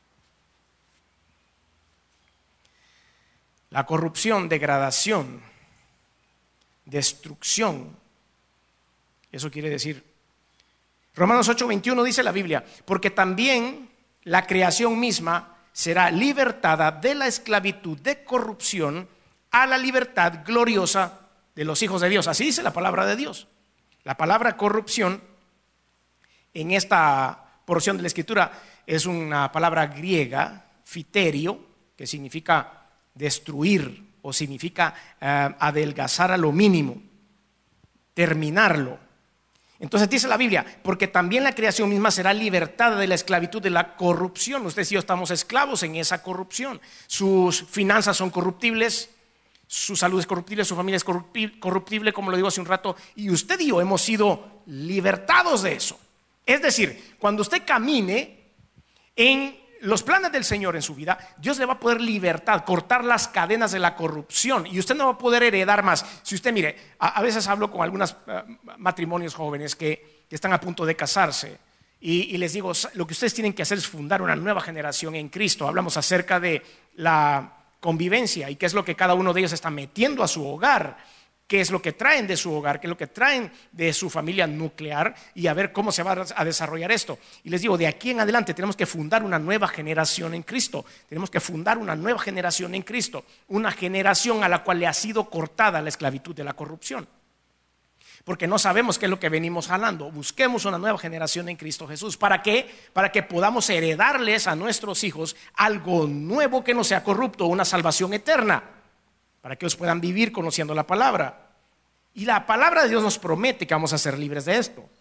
La corrupción, degradación, destrucción. Eso quiere decir. Romanos ocho, veintiuno dice la Biblia, porque también la creación misma será libertada de la esclavitud de corrupción a la libertad gloriosa de los hijos de Dios. Así dice la palabra de Dios. La palabra corrupción en esta porción de la Escritura es una palabra griega, fiterio, que significa destruir o significa uh, adelgazar a lo mínimo, terminarlo. Entonces dice la Biblia, porque también la creación misma será libertada de la esclavitud de la corrupción. Ustedes y yo estamos esclavos en esa corrupción. Sus finanzas son corruptibles, su salud es corruptible, su familia es corruptible, como lo digo hace un rato, y usted y yo hemos sido libertados de eso. Es decir, cuando usted camine en los planes del Señor en su vida, Dios le va a poder libertad, cortar las cadenas de la corrupción, y usted no va a poder heredar más. Si usted mire, a, a veces hablo con algunos uh, matrimonios jóvenes que, que están a punto de casarse y, y les digo, lo que ustedes tienen que hacer es fundar una nueva generación en Cristo. Hablamos acerca de la convivencia y qué es lo que cada uno de ellos está metiendo a su hogar, qué es lo que traen de su hogar, qué es lo que traen de su familia nuclear, y a ver cómo se va a desarrollar esto. Y les digo, de aquí en adelante tenemos que fundar una nueva generación en Cristo. Tenemos que fundar una nueva generación en Cristo, una generación a la cual le ha sido cortada la esclavitud de la corrupción. Porque no sabemos qué es lo que venimos jalando. Busquemos una nueva generación en Cristo Jesús. ¿Para qué? Para que podamos heredarles a nuestros hijos algo nuevo que no sea corrupto, una salvación eterna, para que ellos puedan vivir conociendo la palabra. Y la palabra de Dios nos promete que vamos a ser libres de esto.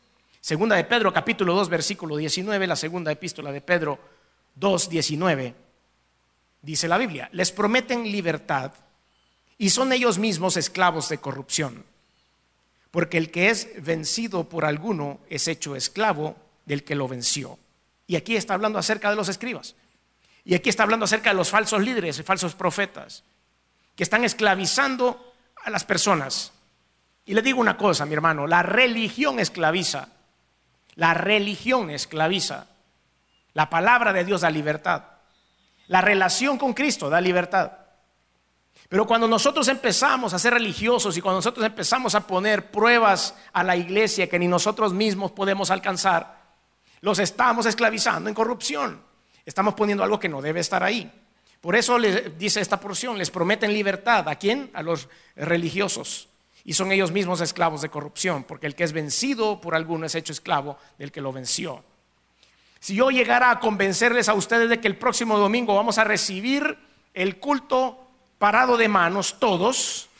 Segunda de Pedro, capítulo dos, versículo diecinueve, la segunda epístola de Pedro dos, diecinueve, dice la Biblia: les prometen libertad y son ellos mismos esclavos de corrupción, porque el que es vencido por alguno es hecho esclavo del que lo venció. Y aquí está hablando acerca de los escribas, y aquí está hablando acerca de los falsos líderes y falsos profetas que están esclavizando a las personas. Y le digo una cosa, mi hermano: la religión esclaviza. La religión esclaviza. La palabra de Dios da libertad. La relación con Cristo da libertad. Pero cuando nosotros empezamos a ser religiosos y cuando nosotros empezamos a poner pruebas a la iglesia que ni nosotros mismos podemos alcanzar, los estamos esclavizando en corrupción. Estamos poniendo algo que no debe estar ahí. Por eso les dice esta porción: les prometen libertad. ¿A quién? A los religiosos. Y son ellos mismos esclavos de corrupción, porque el que es vencido por alguno es hecho esclavo del que lo venció. Si yo llegara a convencerles a ustedes de que el próximo domingo vamos a recibir el culto parado de manos todos,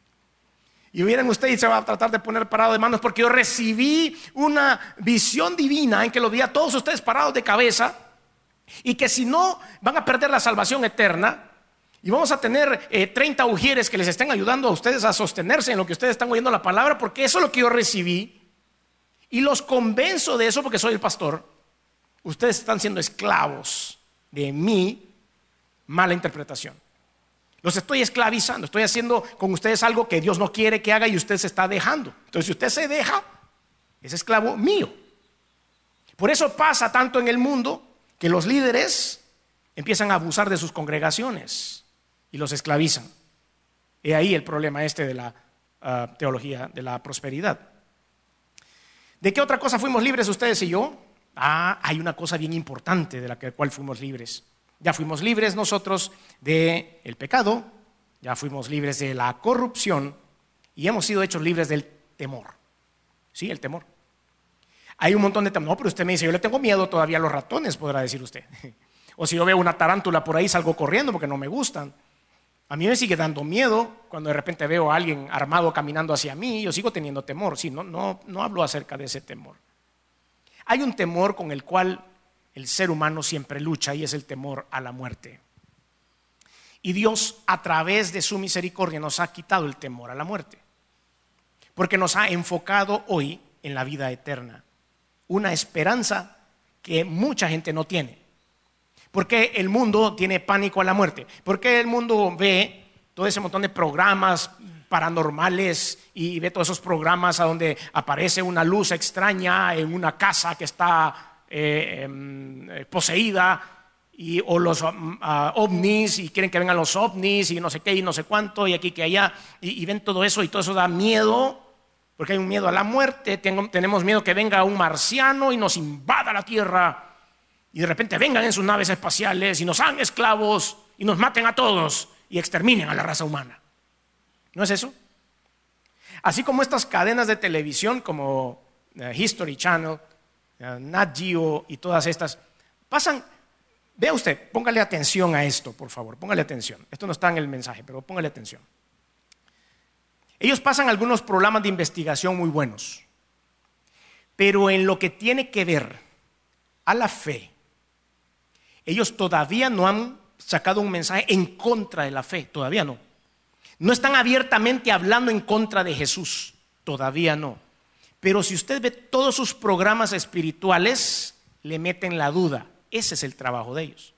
y vieran ustedes, se va a tratar de poner parado de manos porque yo recibí una visión divina en que lo vi a todos ustedes parados de cabeza, y que si no van a perder la salvación eterna. Y vamos a tener eh, treinta ujieres que les estén ayudando a ustedes a sostenerse en lo que ustedes están oyendo la palabra, porque eso es lo que yo recibí. Y los convenzo de eso porque soy el pastor. Ustedes están siendo esclavos de mi mala interpretación. Los estoy esclavizando. Estoy haciendo con ustedes algo que Dios no quiere que haga y usted se está dejando. Entonces, si usted se deja, es esclavo mío. Por eso pasa tanto en el mundo que los líderes empiezan a abusar de sus congregaciones y los esclavizan. He ahí el problema este de la uh, teología de la prosperidad. ¿De qué otra cosa fuimos libres ustedes y yo? Ah, hay una cosa bien importante de la cual fuimos libres. Ya fuimos libres nosotros del pecado, ya fuimos libres de la corrupción y hemos sido hechos libres del temor. Sí, el temor. Hay un montón de temor. No, pero usted me dice: yo le tengo miedo todavía a los ratones, podrá decir usted. O si yo veo una tarántula por ahí, salgo corriendo porque no me gustan. A mí me sigue dando miedo cuando de repente veo a alguien armado caminando hacia mí. Yo sigo teniendo temor. Sí, no, no, no hablo acerca de ese temor. Hay un temor con el cual el ser humano siempre lucha, y es el temor a la muerte. Y Dios, a través de su misericordia, nos ha quitado el temor a la muerte, porque nos ha enfocado hoy en la vida eterna, una esperanza que mucha gente no tiene. ¿Por qué el mundo tiene pánico a la muerte? ¿Por qué el mundo ve todo ese montón de programas paranormales y ve todos esos programas a donde aparece una luz extraña en una casa que está eh, eh, poseída, y, o los uh, ovnis, y quieren que vengan los ovnis y no sé qué y no sé cuánto y aquí que allá, y, y ven todo eso, y todo eso da miedo? Porque hay un miedo a la muerte. Tengo, tenemos miedo que venga un marciano y nos invada la tierra, y de repente vengan en sus naves espaciales y nos hagan esclavos y nos maten a todos y exterminen a la raza humana. ¿No es eso? Así como estas cadenas de televisión como uh, History Channel, uh, Nat Geo y todas estas pasan. Vea usted, póngale atención a esto, por favor, póngale atención. Esto no está en el mensaje, pero póngale atención. Ellos pasan algunos programas de investigación muy buenos, pero en lo que tiene que ver a la fe, ellos todavía no han sacado un mensaje en contra de la fe, todavía no. No están abiertamente hablando en contra de Jesús, todavía no. Pero si usted ve todos sus programas espirituales, le meten la duda. Ese es el trabajo de ellos.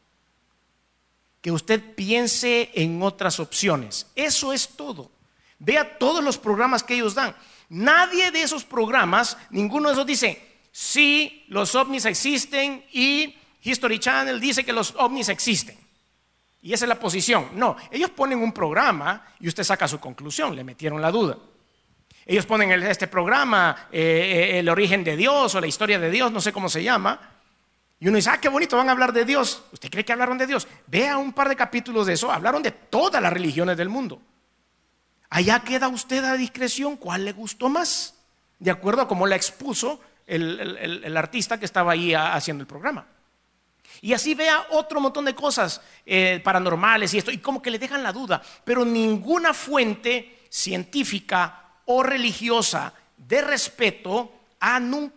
Que usted piense en otras opciones. Eso es todo. Vea todos los programas que ellos dan. Nadie de esos programas, ninguno de esos dice: sí, los ovnis existen, y History Channel dice que los ovnis existen. Y esa es la posición. No, ellos ponen un programa y usted saca su conclusión. Le metieron la duda. Ellos ponen el, este programa, eh, el origen de Dios o la historia de Dios, no sé cómo se llama. Y uno dice: ah, qué bonito, van a hablar de Dios. ¿Usted cree que hablaron de Dios? Vea un par de capítulos de eso. Hablaron de todas las religiones del mundo. Allá queda usted a discreción cuál le gustó más, de acuerdo a cómo la expuso el, el, el artista que estaba ahí a, haciendo el programa. Y así vea otro montón de cosas eh, paranormales y esto, y como que le dejan la duda. Pero ninguna fuente científica o religiosa de respeto ha nunca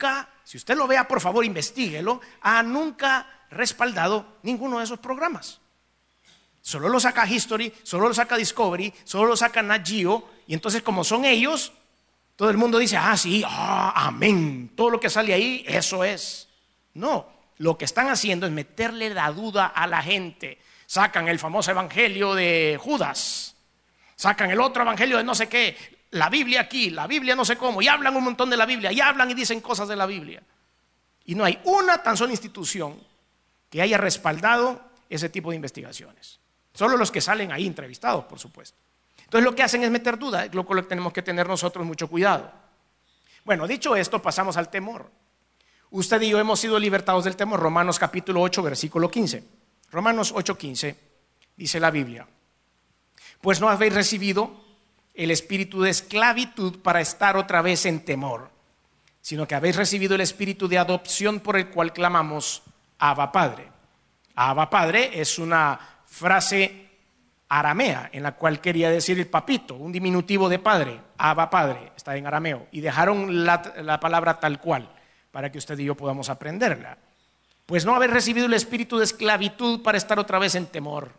si usted lo vea, por favor, investíguelo, ha nunca respaldado ninguno de esos programas. Solo lo saca History, solo lo saca Discovery, solo lo saca Nat Geo, y entonces como son ellos, todo el mundo dice, ah, sí, ah, amén, todo lo que sale ahí, eso es. No, lo que están haciendo es meterle la duda a la gente. Sacan el famoso evangelio de Judas, sacan el otro evangelio de no sé qué, la Biblia aquí, la Biblia no sé cómo, y hablan un montón de la Biblia, y hablan y dicen cosas de la Biblia. Y no hay una tan sola institución que haya respaldado ese tipo de investigaciones. Solo los que salen ahí entrevistados, por supuesto. Entonces lo que hacen es meter duda, lo cual tenemos que tener nosotros mucho cuidado. Bueno, dicho esto, pasamos al temor. Usted y yo hemos sido libertados del temor. Romanos capítulo ocho, versículo quince. Romanos ocho, quince, dice la Biblia: pues no habéis recibido el espíritu de esclavitud para estar otra vez en temor, sino que habéis recibido el espíritu de adopción por el cual clamamos Abba Padre. Abba Padre es una frase aramea en la cual quería decir el papito, un diminutivo de padre. Abba Padre está en arameo, y dejaron la, la palabra tal cual para que usted y yo podamos aprenderla. Pues no habéis recibido el espíritu de esclavitud para estar otra vez en temor,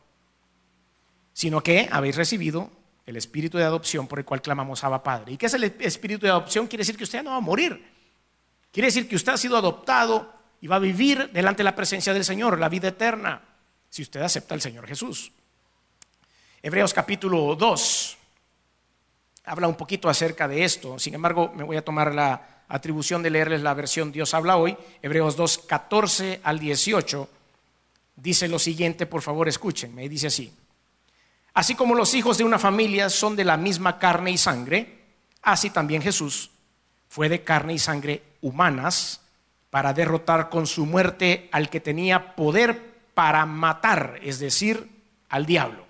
sino que habéis recibido el espíritu de adopción por el cual clamamos Abba Padre. ¿Y qué es el espíritu de adopción? Quiere decir que usted no va a morir. Quiere decir que usted ha sido adoptado y va a vivir delante de la presencia del Señor, la vida eterna, si usted acepta al Señor Jesús. Hebreos capítulo dos habla un poquito acerca de esto. Sin embargo, me voy a tomar la atribución de leerles la versión Dios habla hoy. Hebreos dos, catorce al dieciocho dice lo siguiente, por favor escúchenme, dice así: así como los hijos de una familia son de la misma carne y sangre, así también Jesús fue de carne y sangre humanas para derrotar con su muerte al que tenía poder para matar, es decir, al diablo.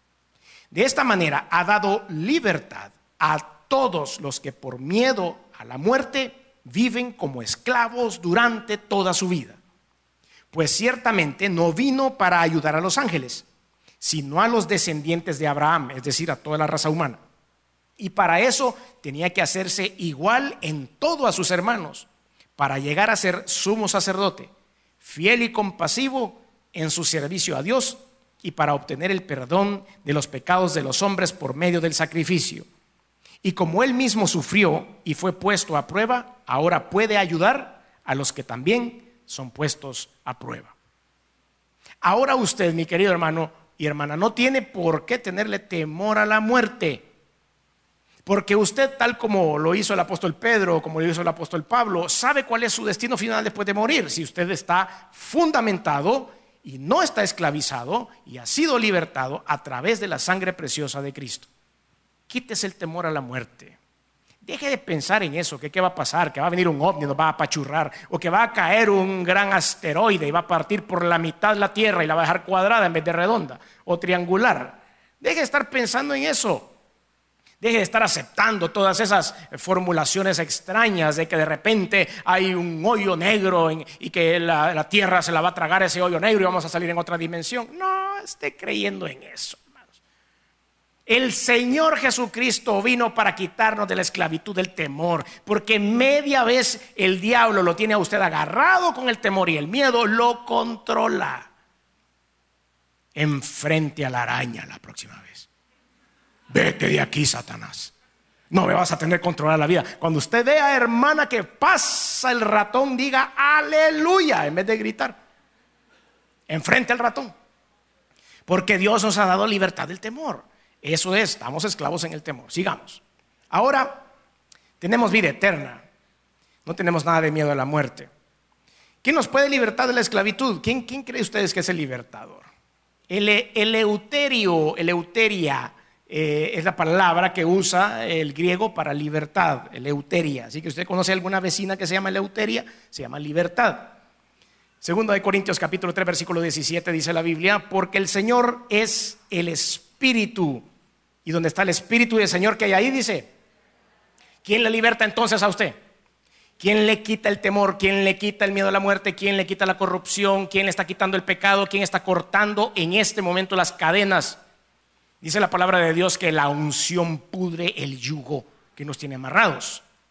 De esta manera ha dado libertad a todos los que por miedo a la muerte viven como esclavos durante toda su vida. Pues ciertamente no vino para ayudar a los ángeles, sino a los descendientes de Abraham, es decir, a toda la raza humana. Y para eso tenía que hacerse igual en todo a sus hermanos, para llegar a ser sumo sacerdote, fiel y compasivo en su servicio a Dios, y para obtener el perdón de los pecados de los hombres por medio del sacrificio. Y como él mismo sufrió y fue puesto a prueba, ahora puede ayudar a los que también son puestos a prueba. Ahora usted, mi querido hermano y hermana, no tiene por qué tenerle temor a la muerte, porque usted, tal como lo hizo el apóstol Pedro, como lo hizo el apóstol Pablo, sabe cuál es su destino final después de morir. Si usted está fundamentado y no está esclavizado y ha sido libertado a través de la sangre preciosa de Cristo. Quítese el temor a la muerte. Deje de pensar en eso, que qué va a pasar, que va a venir un ovni, nos va a apachurrar, o que va a caer un gran asteroide y va a partir por la mitad la Tierra y la va a dejar cuadrada en vez de redonda o triangular. Deje de estar pensando en eso. Deje de estar aceptando todas esas formulaciones extrañas de que de repente hay un hoyo negro en, y que la, la Tierra se la va a tragar ese hoyo negro y vamos a salir en otra dimensión. No esté creyendo en eso, hermanos. El Señor Jesucristo vino para quitarnos de la esclavitud del temor, porque media vez el diablo lo tiene a usted agarrado con el temor y el miedo lo controla. Enfrente a la araña la próxima vez. Vete de aquí, Satanás. No me vas a tener controlada la vida. Cuando usted vea, hermana, que pasa el ratón, diga aleluya en vez de gritar. Enfrente al ratón. Porque Dios nos ha dado libertad del temor. Eso es, estamos esclavos en el temor. Sigamos. Ahora tenemos vida eterna. No tenemos nada de miedo a la muerte. ¿Quién nos puede libertar de la esclavitud? ¿Quién, quién cree ustedes que es el libertador? El eleuterio, eleuteria. Eh, es la palabra que usa el griego para libertad, eleuteria. Así que usted conoce alguna vecina que se llama eleuteria, se llama libertad. Segunda de Corintios capítulo tres versículo diecisiete dice la Biblia: porque el Señor es el Espíritu, y donde está el Espíritu del Señor que hay ahí, dice, ¿quién le liberta entonces a usted? ¿Quién le quita el temor? ¿Quién le quita el miedo a la muerte? ¿Quién le quita la corrupción? ¿Quién le está quitando el pecado? ¿Quién está cortando en este momento las cadenas? Dice la palabra de Dios que la unción pudre el yugo que nos tiene amarrados.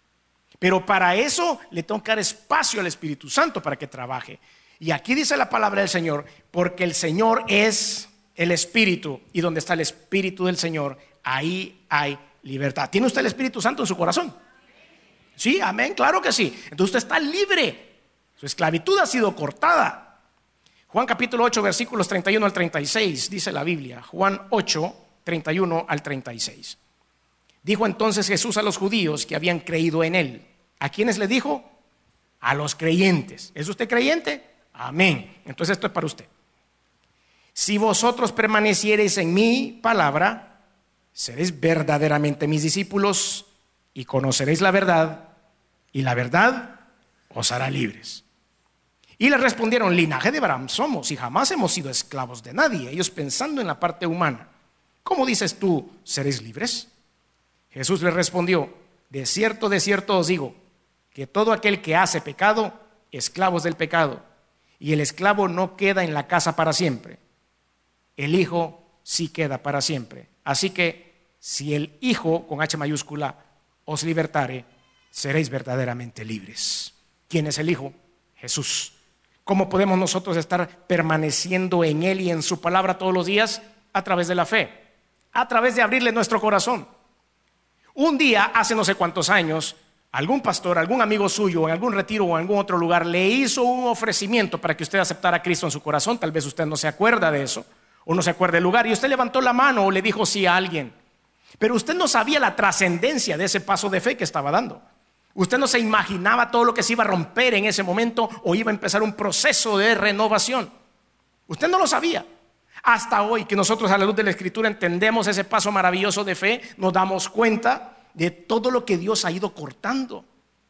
Pero para eso le tengo que dar espacio al Espíritu Santo para que trabaje. Y aquí dice la palabra del Señor, porque el Señor es el Espíritu, y donde está el Espíritu del Señor, ahí hay libertad. ¿Tiene usted el Espíritu Santo en su corazón? Sí, amén, claro que sí. Entonces usted está libre. Su esclavitud ha sido cortada. Juan capítulo ocho, versículos treinta y uno al treinta y seis, dice la Biblia. Juan ocho, treinta y uno al treinta y seis. Dijo entonces Jesús a los judíos que habían creído en él. ¿A quiénes le dijo? A los creyentes. ¿Es usted creyente? Amén. Entonces esto es para usted. Si vosotros permaneciereis en mi palabra, seréis verdaderamente mis discípulos y conoceréis la verdad, y la verdad os hará libres. Y le respondieron: linaje de Abraham somos y jamás hemos sido esclavos de nadie. Ellos pensando en la parte humana. ¿Cómo dices tú, seréis libres? Jesús le respondió: de cierto, de cierto os digo, que todo aquel que hace pecado, esclavo es del pecado. Y el esclavo no queda en la casa para siempre. El Hijo sí queda para siempre. Así que si el Hijo, con H mayúscula, os libertare, seréis verdaderamente libres. ¿Quién es el Hijo? Jesús. ¿Cómo podemos nosotros estar permaneciendo en Él y en su palabra todos los días? A través de la fe, a través de abrirle nuestro corazón. Un día, hace no sé cuántos años, algún pastor, algún amigo suyo, en algún retiro o en algún otro lugar, le hizo un ofrecimiento para que usted aceptara a Cristo en su corazón. Tal vez usted no se acuerda de eso, o no se acuerda del lugar, y usted levantó la mano o le dijo sí a alguien. Pero usted no sabía la trascendencia de ese paso de fe que estaba dando. Usted no se imaginaba todo lo que se iba a romper en ese momento o iba a empezar un proceso de renovación. Usted no lo sabía. Hasta hoy que nosotros a la luz de la Escritura entendemos ese paso maravilloso de fe, nos damos cuenta de todo lo que Dios ha ido cortando.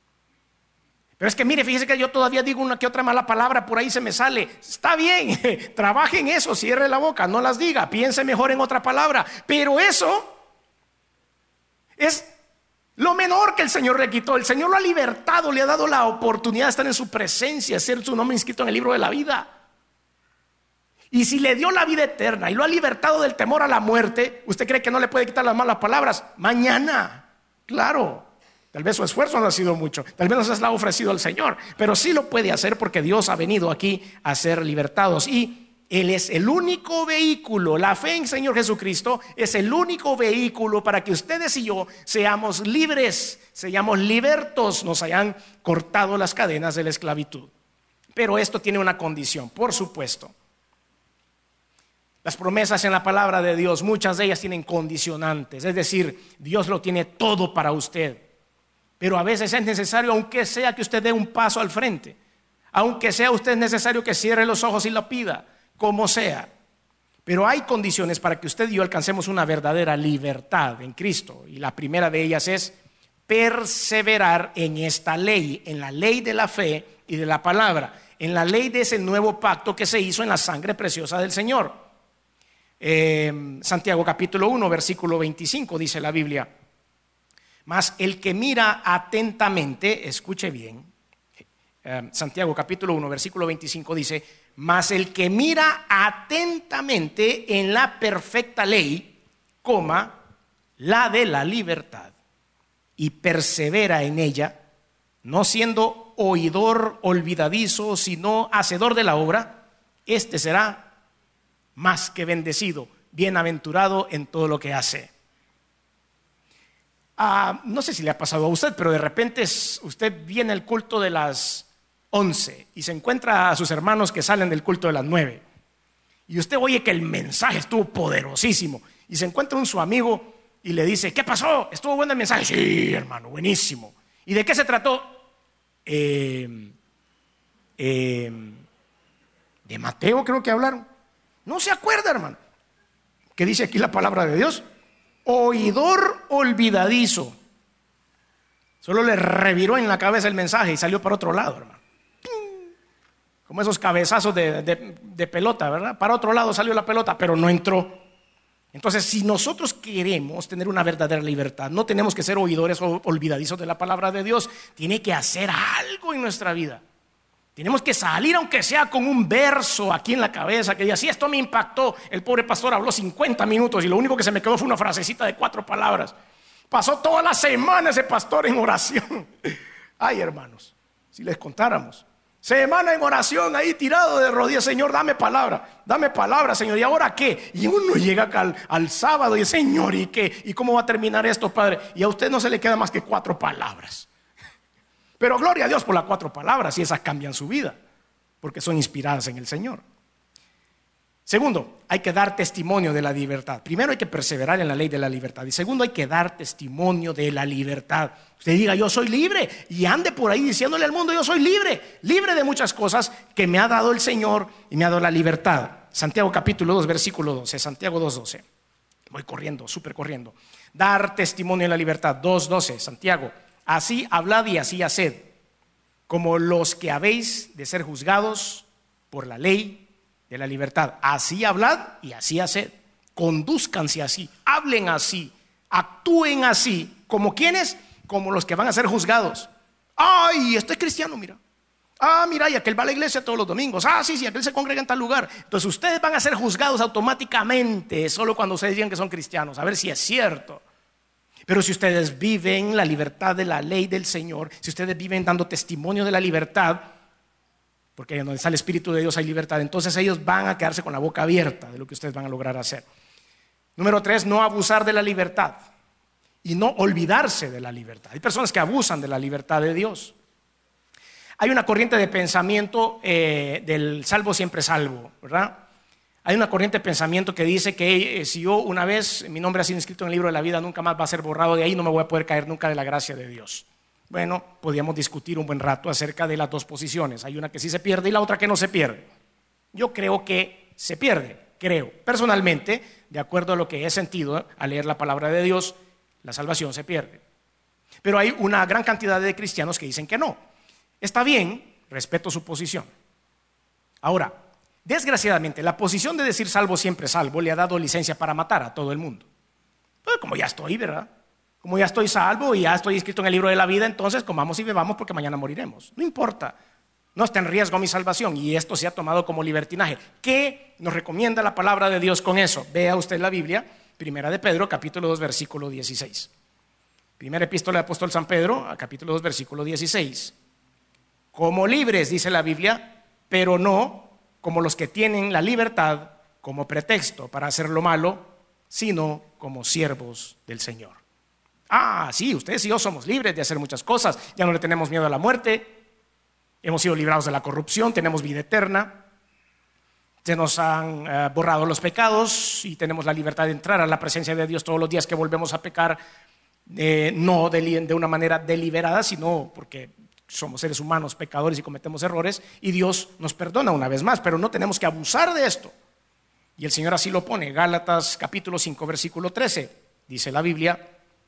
Pero es que mire, fíjese que yo todavía digo una que otra mala palabra, por ahí se me sale. Está bien, trabaje en eso, cierre la boca, no las diga, piense mejor en otra palabra. Pero eso es lo menor que el Señor le quitó. El Señor lo ha libertado, le ha dado la oportunidad de estar en su presencia, ser su nombre inscrito en el libro de la vida. Y si le dio la vida eterna y lo ha libertado del temor a la muerte, ¿usted cree que no le puede quitar las malas palabras? Mañana, claro. Tal vez su esfuerzo no ha sido mucho, tal vez no se las ha ofrecido al Señor, pero sí lo puede hacer porque Dios ha venido aquí a ser libertados. Y Él es el único vehículo, la fe en Señor Jesucristo es el único vehículo para que ustedes y yo seamos libres, seamos libertos, nos hayan cortado las cadenas de la esclavitud. Pero esto tiene una condición, por supuesto. Las promesas en la palabra de Dios, muchas de ellas tienen condicionantes, es decir, Dios lo tiene todo para usted. Pero a veces es necesario, aunque sea que usted dé un paso al frente, aunque sea usted necesario que cierre los ojos y lo pida, como sea. Pero hay condiciones para que usted y yo alcancemos una verdadera libertad en Cristo. Y la primera de ellas es perseverar en esta ley, en la ley de la fe y de la palabra, en la ley de ese nuevo pacto que se hizo en la sangre preciosa del Señor. Eh, Santiago capítulo uno, versículo veinticinco, dice la Biblia: mas el que mira atentamente, escuche bien, eh, Santiago capítulo uno, versículo veinticinco dice: mas el que mira atentamente en la perfecta ley, coma, la de la libertad, y persevera en ella, no siendo oidor olvidadizo, sino hacedor de la obra, este será más que bendecido, bienaventurado en todo lo que hace. Ah, no sé si le ha pasado a usted, pero de repente usted viene al culto de las once y se encuentra a sus hermanos que salen del culto de las nueve. Y usted oye que el mensaje estuvo poderosísimo. Y se encuentra un su amigo y le dice: ¿qué pasó? ¿Estuvo bueno el mensaje? Sí, hermano, buenísimo. ¿Y de qué se trató? Eh, eh, de Mateo creo que hablaron. No se acuerda, hermano. ¿Qué dice aquí la palabra de Dios? Oidor olvidadizo. Solo le reviró en la cabeza el mensaje y salió para otro lado, hermano. Como esos cabezazos de, de, de pelota, ¿verdad? Para otro lado salió la pelota, pero no entró. Entonces, si nosotros queremos tener una verdadera libertad, no tenemos que ser oidores o olvidadizos de la palabra de Dios. Tiene que hacer algo en nuestra vida. Tenemos que salir, aunque sea con un verso aquí en la cabeza que diga: sí, esto me impactó. El pobre pastor habló cincuenta minutos y lo único que se me quedó fue una frasecita de cuatro palabras. Pasó toda la semana ese pastor en oración. Ay, hermanos, si les contáramos. Semana en oración, ahí tirado de rodillas, Señor, dame palabra, dame palabra, Señor, ¿y ahora qué? Y uno llega acá al, al sábado y Señor, ¿y qué? ¿Y cómo va a terminar esto, Padre? Y a usted no se le queda más que cuatro palabras. Pero gloria a Dios por las cuatro palabras, y esas cambian su vida, porque son inspiradas en el Señor. Segundo, hay que dar testimonio de la libertad. Primero hay que perseverar en la ley de la libertad. Y segundo, hay que dar testimonio de la libertad. Usted diga, yo soy libre, y ande por ahí diciéndole al mundo, yo soy libre, libre de muchas cosas que me ha dado el Señor y me ha dado la libertad. Santiago capítulo dos, versículo doce. Santiago dos, doce. Voy corriendo, súper corriendo. Dar testimonio de la libertad. dos, doce. Santiago, así hablad y así haced, como los que habéis de ser juzgados por la ley de la libertad. Así hablad y así haced. Condúzcanse así, hablen así, actúen así. ¿Como quiénes? Como los que van a ser juzgados. Ay, este es cristiano, mira. Ah, mira, y aquel va a la iglesia todos los domingos. Ah, sí, sí, aquel se congrega en tal lugar. Entonces ustedes van a ser juzgados automáticamente, solo cuando ustedes digan que son cristianos. A ver si es cierto. Pero si ustedes viven la libertad de la ley del Señor, si ustedes viven dando testimonio de la libertad, porque donde está el Espíritu de Dios hay libertad, entonces ellos van a quedarse con la boca abierta de lo que ustedes van a lograr hacer. Número tres, no abusar de la libertad y no olvidarse de la libertad. Hay personas que abusan de la libertad de Dios. Hay una corriente de pensamiento eh, del salvo siempre salvo, ¿verdad? Hay una corriente de pensamiento que dice que eh, si yo una vez mi nombre ha sido inscrito en el libro de la vida, nunca más va a ser borrado de ahí, no me voy a poder caer nunca de la gracia de Dios. Bueno, podríamos discutir un buen rato acerca de las dos posiciones. Hay una que sí se pierde y la otra que no se pierde. Yo creo que se pierde, creo. Personalmente, de acuerdo a lo que he sentido al leer la palabra de Dios, la salvación se pierde. Pero hay una gran cantidad de cristianos que dicen que no. Está bien, respeto su posición. Ahora, desgraciadamente, la posición de decir salvo siempre salvo le ha dado licencia para matar a todo el mundo. Pues como ya estoy, ¿verdad? Como ya estoy salvo y ya estoy inscrito en el libro de la vida, entonces comamos y bebamos porque mañana moriremos. No importa, no está en riesgo mi salvación, y esto se ha tomado como libertinaje. ¿Qué nos recomienda la palabra de Dios con eso? Vea usted la Biblia, Primera de Pedro, capítulo dos, versículo dieciséis. Primera epístola del apóstol San Pedro, capítulo dos, versículo dieciséis. Como libres, dice la Biblia, pero no como los que tienen la libertad como pretexto para hacer lo malo, sino como siervos del Señor. Ah, sí, ustedes y yo somos libres de hacer muchas cosas. Ya no le tenemos miedo a la muerte. Hemos sido librados de la corrupción, tenemos vida eterna. Se nos han eh, borrado los pecados y tenemos la libertad de entrar a la presencia de Dios todos los días que volvemos a pecar. Eh, no de, de una manera deliberada, sino porque somos seres humanos, pecadores, y cometemos errores. Y Dios nos perdona una vez más, pero no tenemos que abusar de esto. Y el Señor así lo pone. Gálatas capítulo cinco, versículo trece. Dice la Biblia: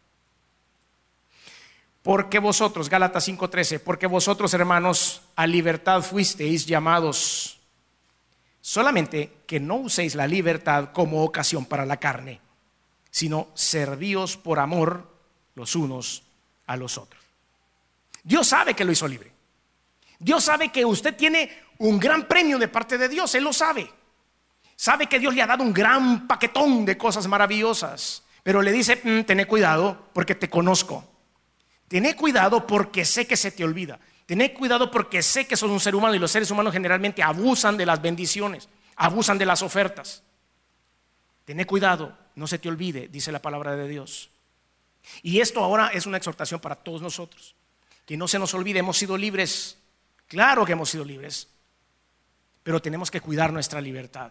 porque vosotros, Gálatas cinco trece, porque vosotros, hermanos, a libertad fuisteis llamados, solamente que no uséis la libertad como ocasión para la carne, sino servíos por amor los unos a los otros. Dios sabe que lo hizo libre. Dios sabe que usted tiene un gran premio de parte de Dios, Él lo sabe. Sabe que Dios le ha dado un gran paquetón de cosas maravillosas, pero le dice, mmm, tené cuidado porque te conozco. Tené cuidado porque sé que se te olvida. Tené cuidado porque sé que sos un ser humano, y los seres humanos generalmente abusan de las bendiciones, abusan de las ofertas. Tené cuidado, no se te olvide, dice la palabra de Dios. Y esto ahora es una exhortación para todos nosotros. Que no se nos olvide, hemos sido libres. Claro que hemos sido libres, pero tenemos que cuidar nuestra libertad.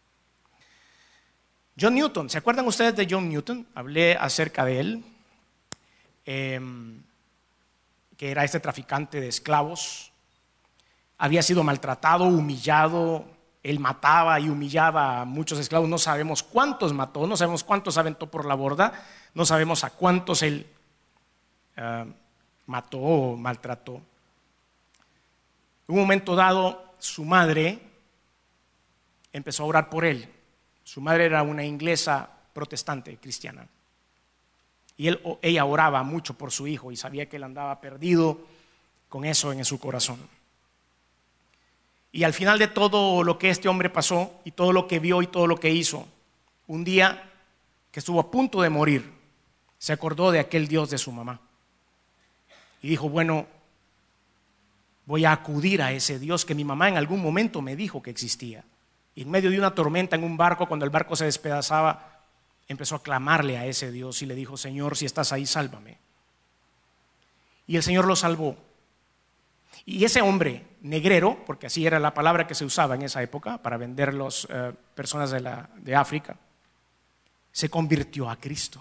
John Newton, ¿se acuerdan ustedes de John Newton? Hablé acerca de él. Eh, que era este traficante de esclavos. Había sido maltratado, humillado. Él mataba y humillaba a muchos esclavos. No sabemos cuántos mató, no sabemos cuántos aventó por la borda, no sabemos a cuántos él uh, mató o maltrató. En un momento dado, su madre empezó a orar por él. Su madre era una inglesa protestante cristiana. Y él, ella oraba mucho por su hijo y sabía que él andaba perdido con eso en su corazón. Y al final de todo lo que este hombre pasó y todo lo que vio y todo lo que hizo, un día que estuvo a punto de morir, se acordó de aquel Dios de su mamá. Y dijo, bueno, voy a acudir a ese Dios que mi mamá en algún momento me dijo que existía. Y en medio de una tormenta en un barco, cuando el barco se despedazaba, empezó a clamarle a ese Dios y le dijo: Señor, si estás ahí, sálvame. Y el Señor lo salvó. Y ese hombre negrero, porque así era la palabra que se usaba en esa época para vender a las eh, personas de, la, de África, se convirtió a Cristo.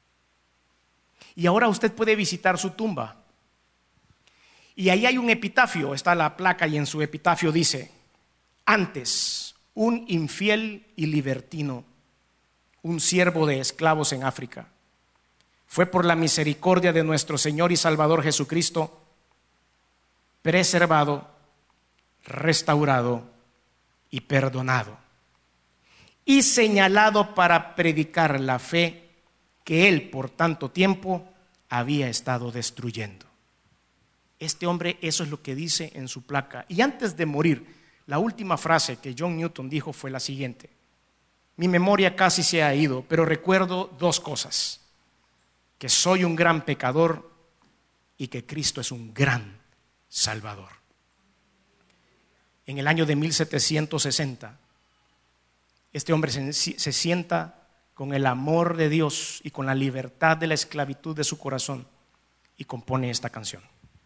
Y ahora usted puede visitar su tumba. Y ahí hay un epitafio, está la placa, y en su epitafio dice: antes, un infiel y libertino, un siervo de esclavos en África, fue por la misericordia de nuestro Señor y Salvador Jesucristo preservado, restaurado y perdonado, y señalado para predicar la fe que él por tanto tiempo había estado destruyendo. Este hombre, eso es lo que dice en su placa. Y antes de morir, la última frase que John Newton dijo fue la siguiente: mi memoria casi se ha ido, pero recuerdo dos cosas: que soy un gran pecador y que Cristo es un gran Salvador. En el año de mil setecientos sesenta, este hombre se, se sienta con el amor de Dios y con la libertad de la esclavitud de su corazón y compone esta canción.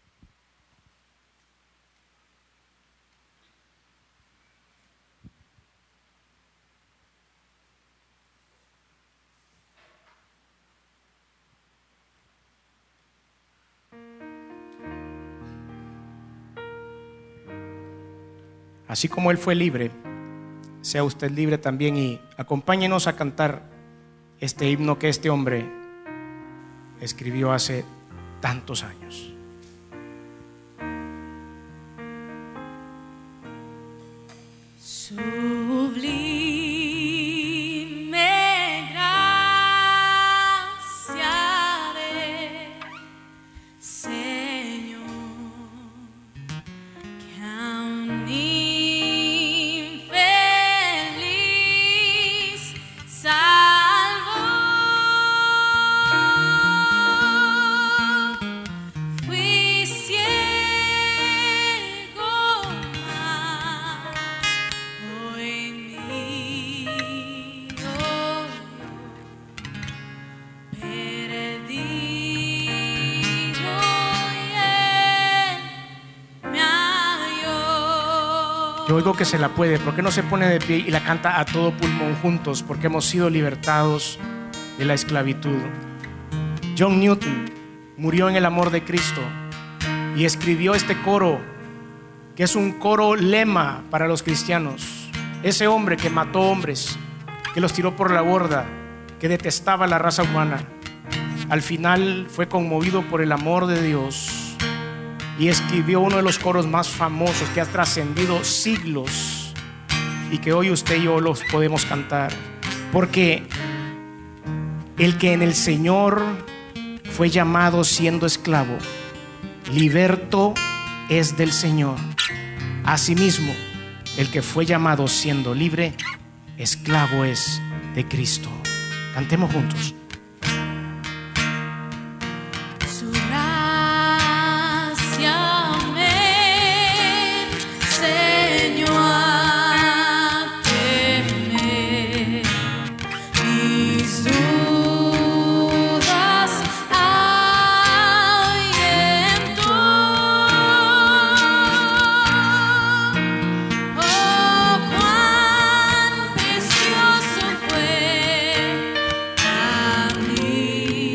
Así como él fue libre, sea usted libre también, y acompáñenos a cantar este himno que este hombre escribió hace tantos años. Sublime gracia de Señor, que a un infeliz salvó. Fui ciego, mas hoy miro, perdido, y él me halló. Yo oigo que se la puede. ¿Por qué no se pone de pie y la canta a todo pulmón juntos? Porque hemos sido libertados de la esclavitud. John Newton murió en el amor de Cristo y escribió este coro, que es un coro lema para los cristianos. Ese hombre que mató hombres, que los tiró por la borda, que detestaba la raza humana, al final fue conmovido por el amor de Dios y escribió uno de los coros más famosos que ha trascendido siglos y que hoy usted y yo los podemos cantar. Porque el que en el Señor fue llamado siendo esclavo, liberto es del Señor. Asimismo, el que fue llamado siendo libre, esclavo es de Cristo. Cantemos juntos. Su gracia me enseñó a temer, mis dudas ahuyentó. Oh, cuán precioso fue a mí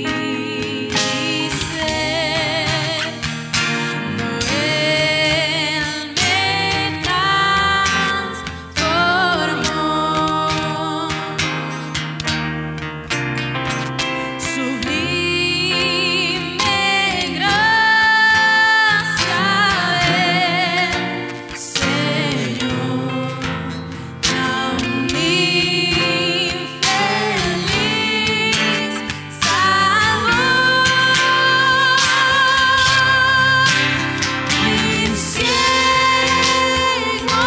ser cuando Él me transformó. Sublime gracia del Señor, a un infeliz salvó. Fui ciego,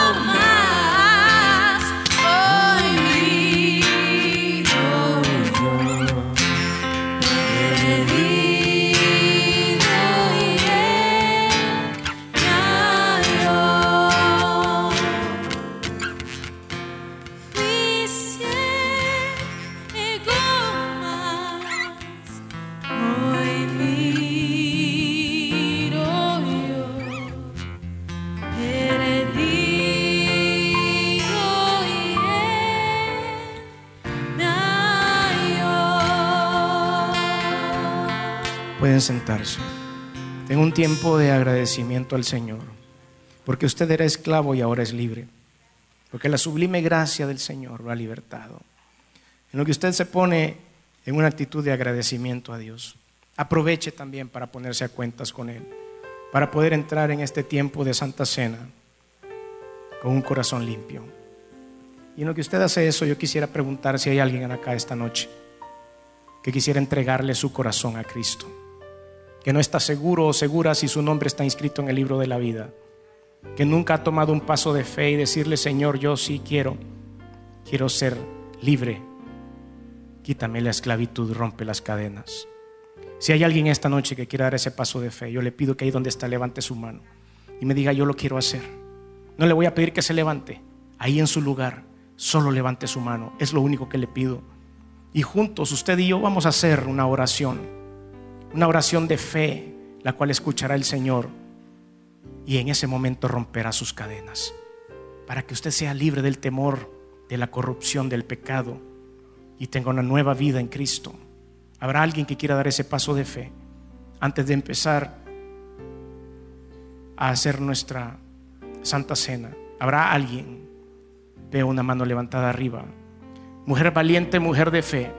mas hoy miro, perdido, y él me halló. Pueden sentarse. Tengo un tiempo de agradecimiento al Señor, porque usted era esclavo y ahora es libre, porque la sublime gracia del Señor lo ha libertado. En lo que usted se pone en una actitud de agradecimiento a Dios, aproveche también para ponerse a cuentas con Él, para poder entrar en este tiempo de Santa Cena con un corazón limpio. Y en lo que usted hace eso, yo quisiera preguntar si hay alguien acá esta noche que quisiera entregarle su corazón a Cristo, que no está seguro o segura si su nombre está inscrito en el libro de la vida, que nunca ha tomado un paso de fe y decirle: Señor, yo sí quiero, quiero ser libre. Quítame la esclavitud, rompe las cadenas. Si hay alguien esta noche que quiera dar ese paso de fe, yo le pido que ahí donde está levante su mano y me diga: yo lo quiero hacer. No le voy a pedir que se levante, ahí en su lugar, solo levante su mano, es lo único que le pido. Y juntos usted y yo vamos a hacer una oración, una oración de fe, la cual escuchará el Señor y en ese momento romperá sus cadenas, para que usted sea libre del temor, de la corrupción, del pecado, y tenga una nueva vida en Cristo. ¿Habrá alguien que quiera dar ese paso de fe antes de empezar a hacer nuestra Santa Cena? ¿Habrá alguien? Veo una mano levantada arriba. Mujer valiente, mujer de fe,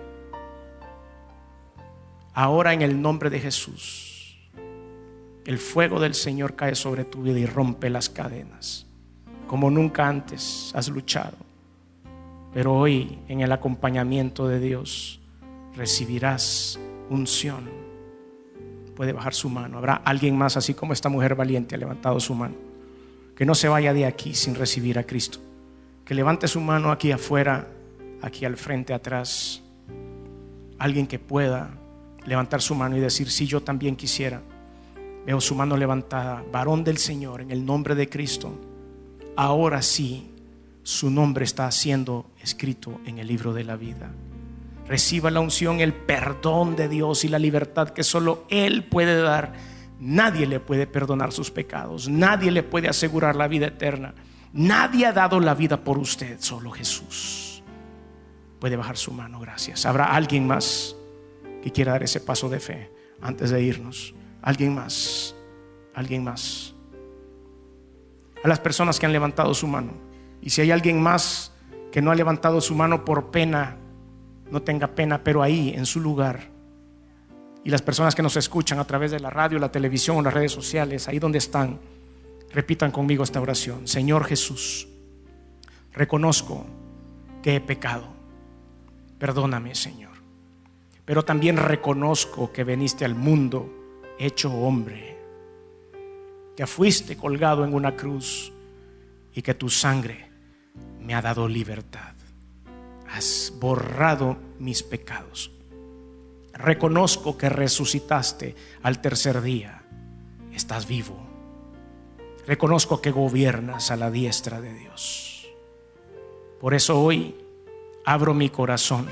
ahora en el nombre de Jesús, el fuego del Señor cae sobre tu vida y rompe las cadenas. Como nunca antes has luchado, pero hoy en el acompañamiento de Dios recibirás unción. Puede bajar su mano. ¿Habrá alguien más así como esta mujer valiente ha levantado su mano? Que no se vaya de aquí sin recibir a Cristo. Que levante su mano aquí afuera, aquí al frente, atrás. Alguien que pueda levantar su mano y decir: sí, yo también quisiera. Veo su mano levantada. Varón del Señor, en el nombre de Cristo, ahora sí su nombre está siendo escrito en el libro de la vida. Reciba la unción, el perdón de Dios y la libertad que solo Él puede dar. Nadie le puede perdonar sus pecados, nadie le puede asegurar la vida eterna. Nadie ha dado la vida por usted, solo Jesús. Puede bajar su mano, gracias. ¿Habrá alguien más que quiera dar ese paso de fe antes de irnos? ¿Alguien más? ¿Alguien más? A las personas que han levantado su mano, y si hay alguien más que no ha levantado su mano por pena, no tenga pena, pero ahí en su lugar. Y las personas que nos escuchan a través de la radio, la televisión o las redes sociales, ahí donde están, repitan conmigo esta oración. Señor Jesús, reconozco que he pecado. Perdóname, Señor. Pero también reconozco que viniste al mundo hecho hombre, que fuiste colgado en una cruz y que tu sangre me ha dado libertad. Has borrado mis pecados. Reconozco que resucitaste al tercer día. Estás vivo. Reconozco que gobiernas a la diestra de Dios. Por eso hoy abro mi corazón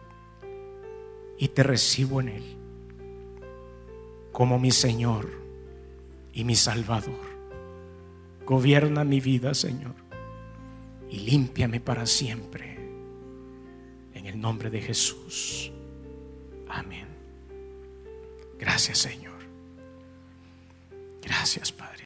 y te recibo en él como mi Señor y mi Salvador. Gobierna mi vida, Señor, y límpiame para siempre. En el nombre de Jesús. Amén. Gracias, Señor. Gracias, Padre.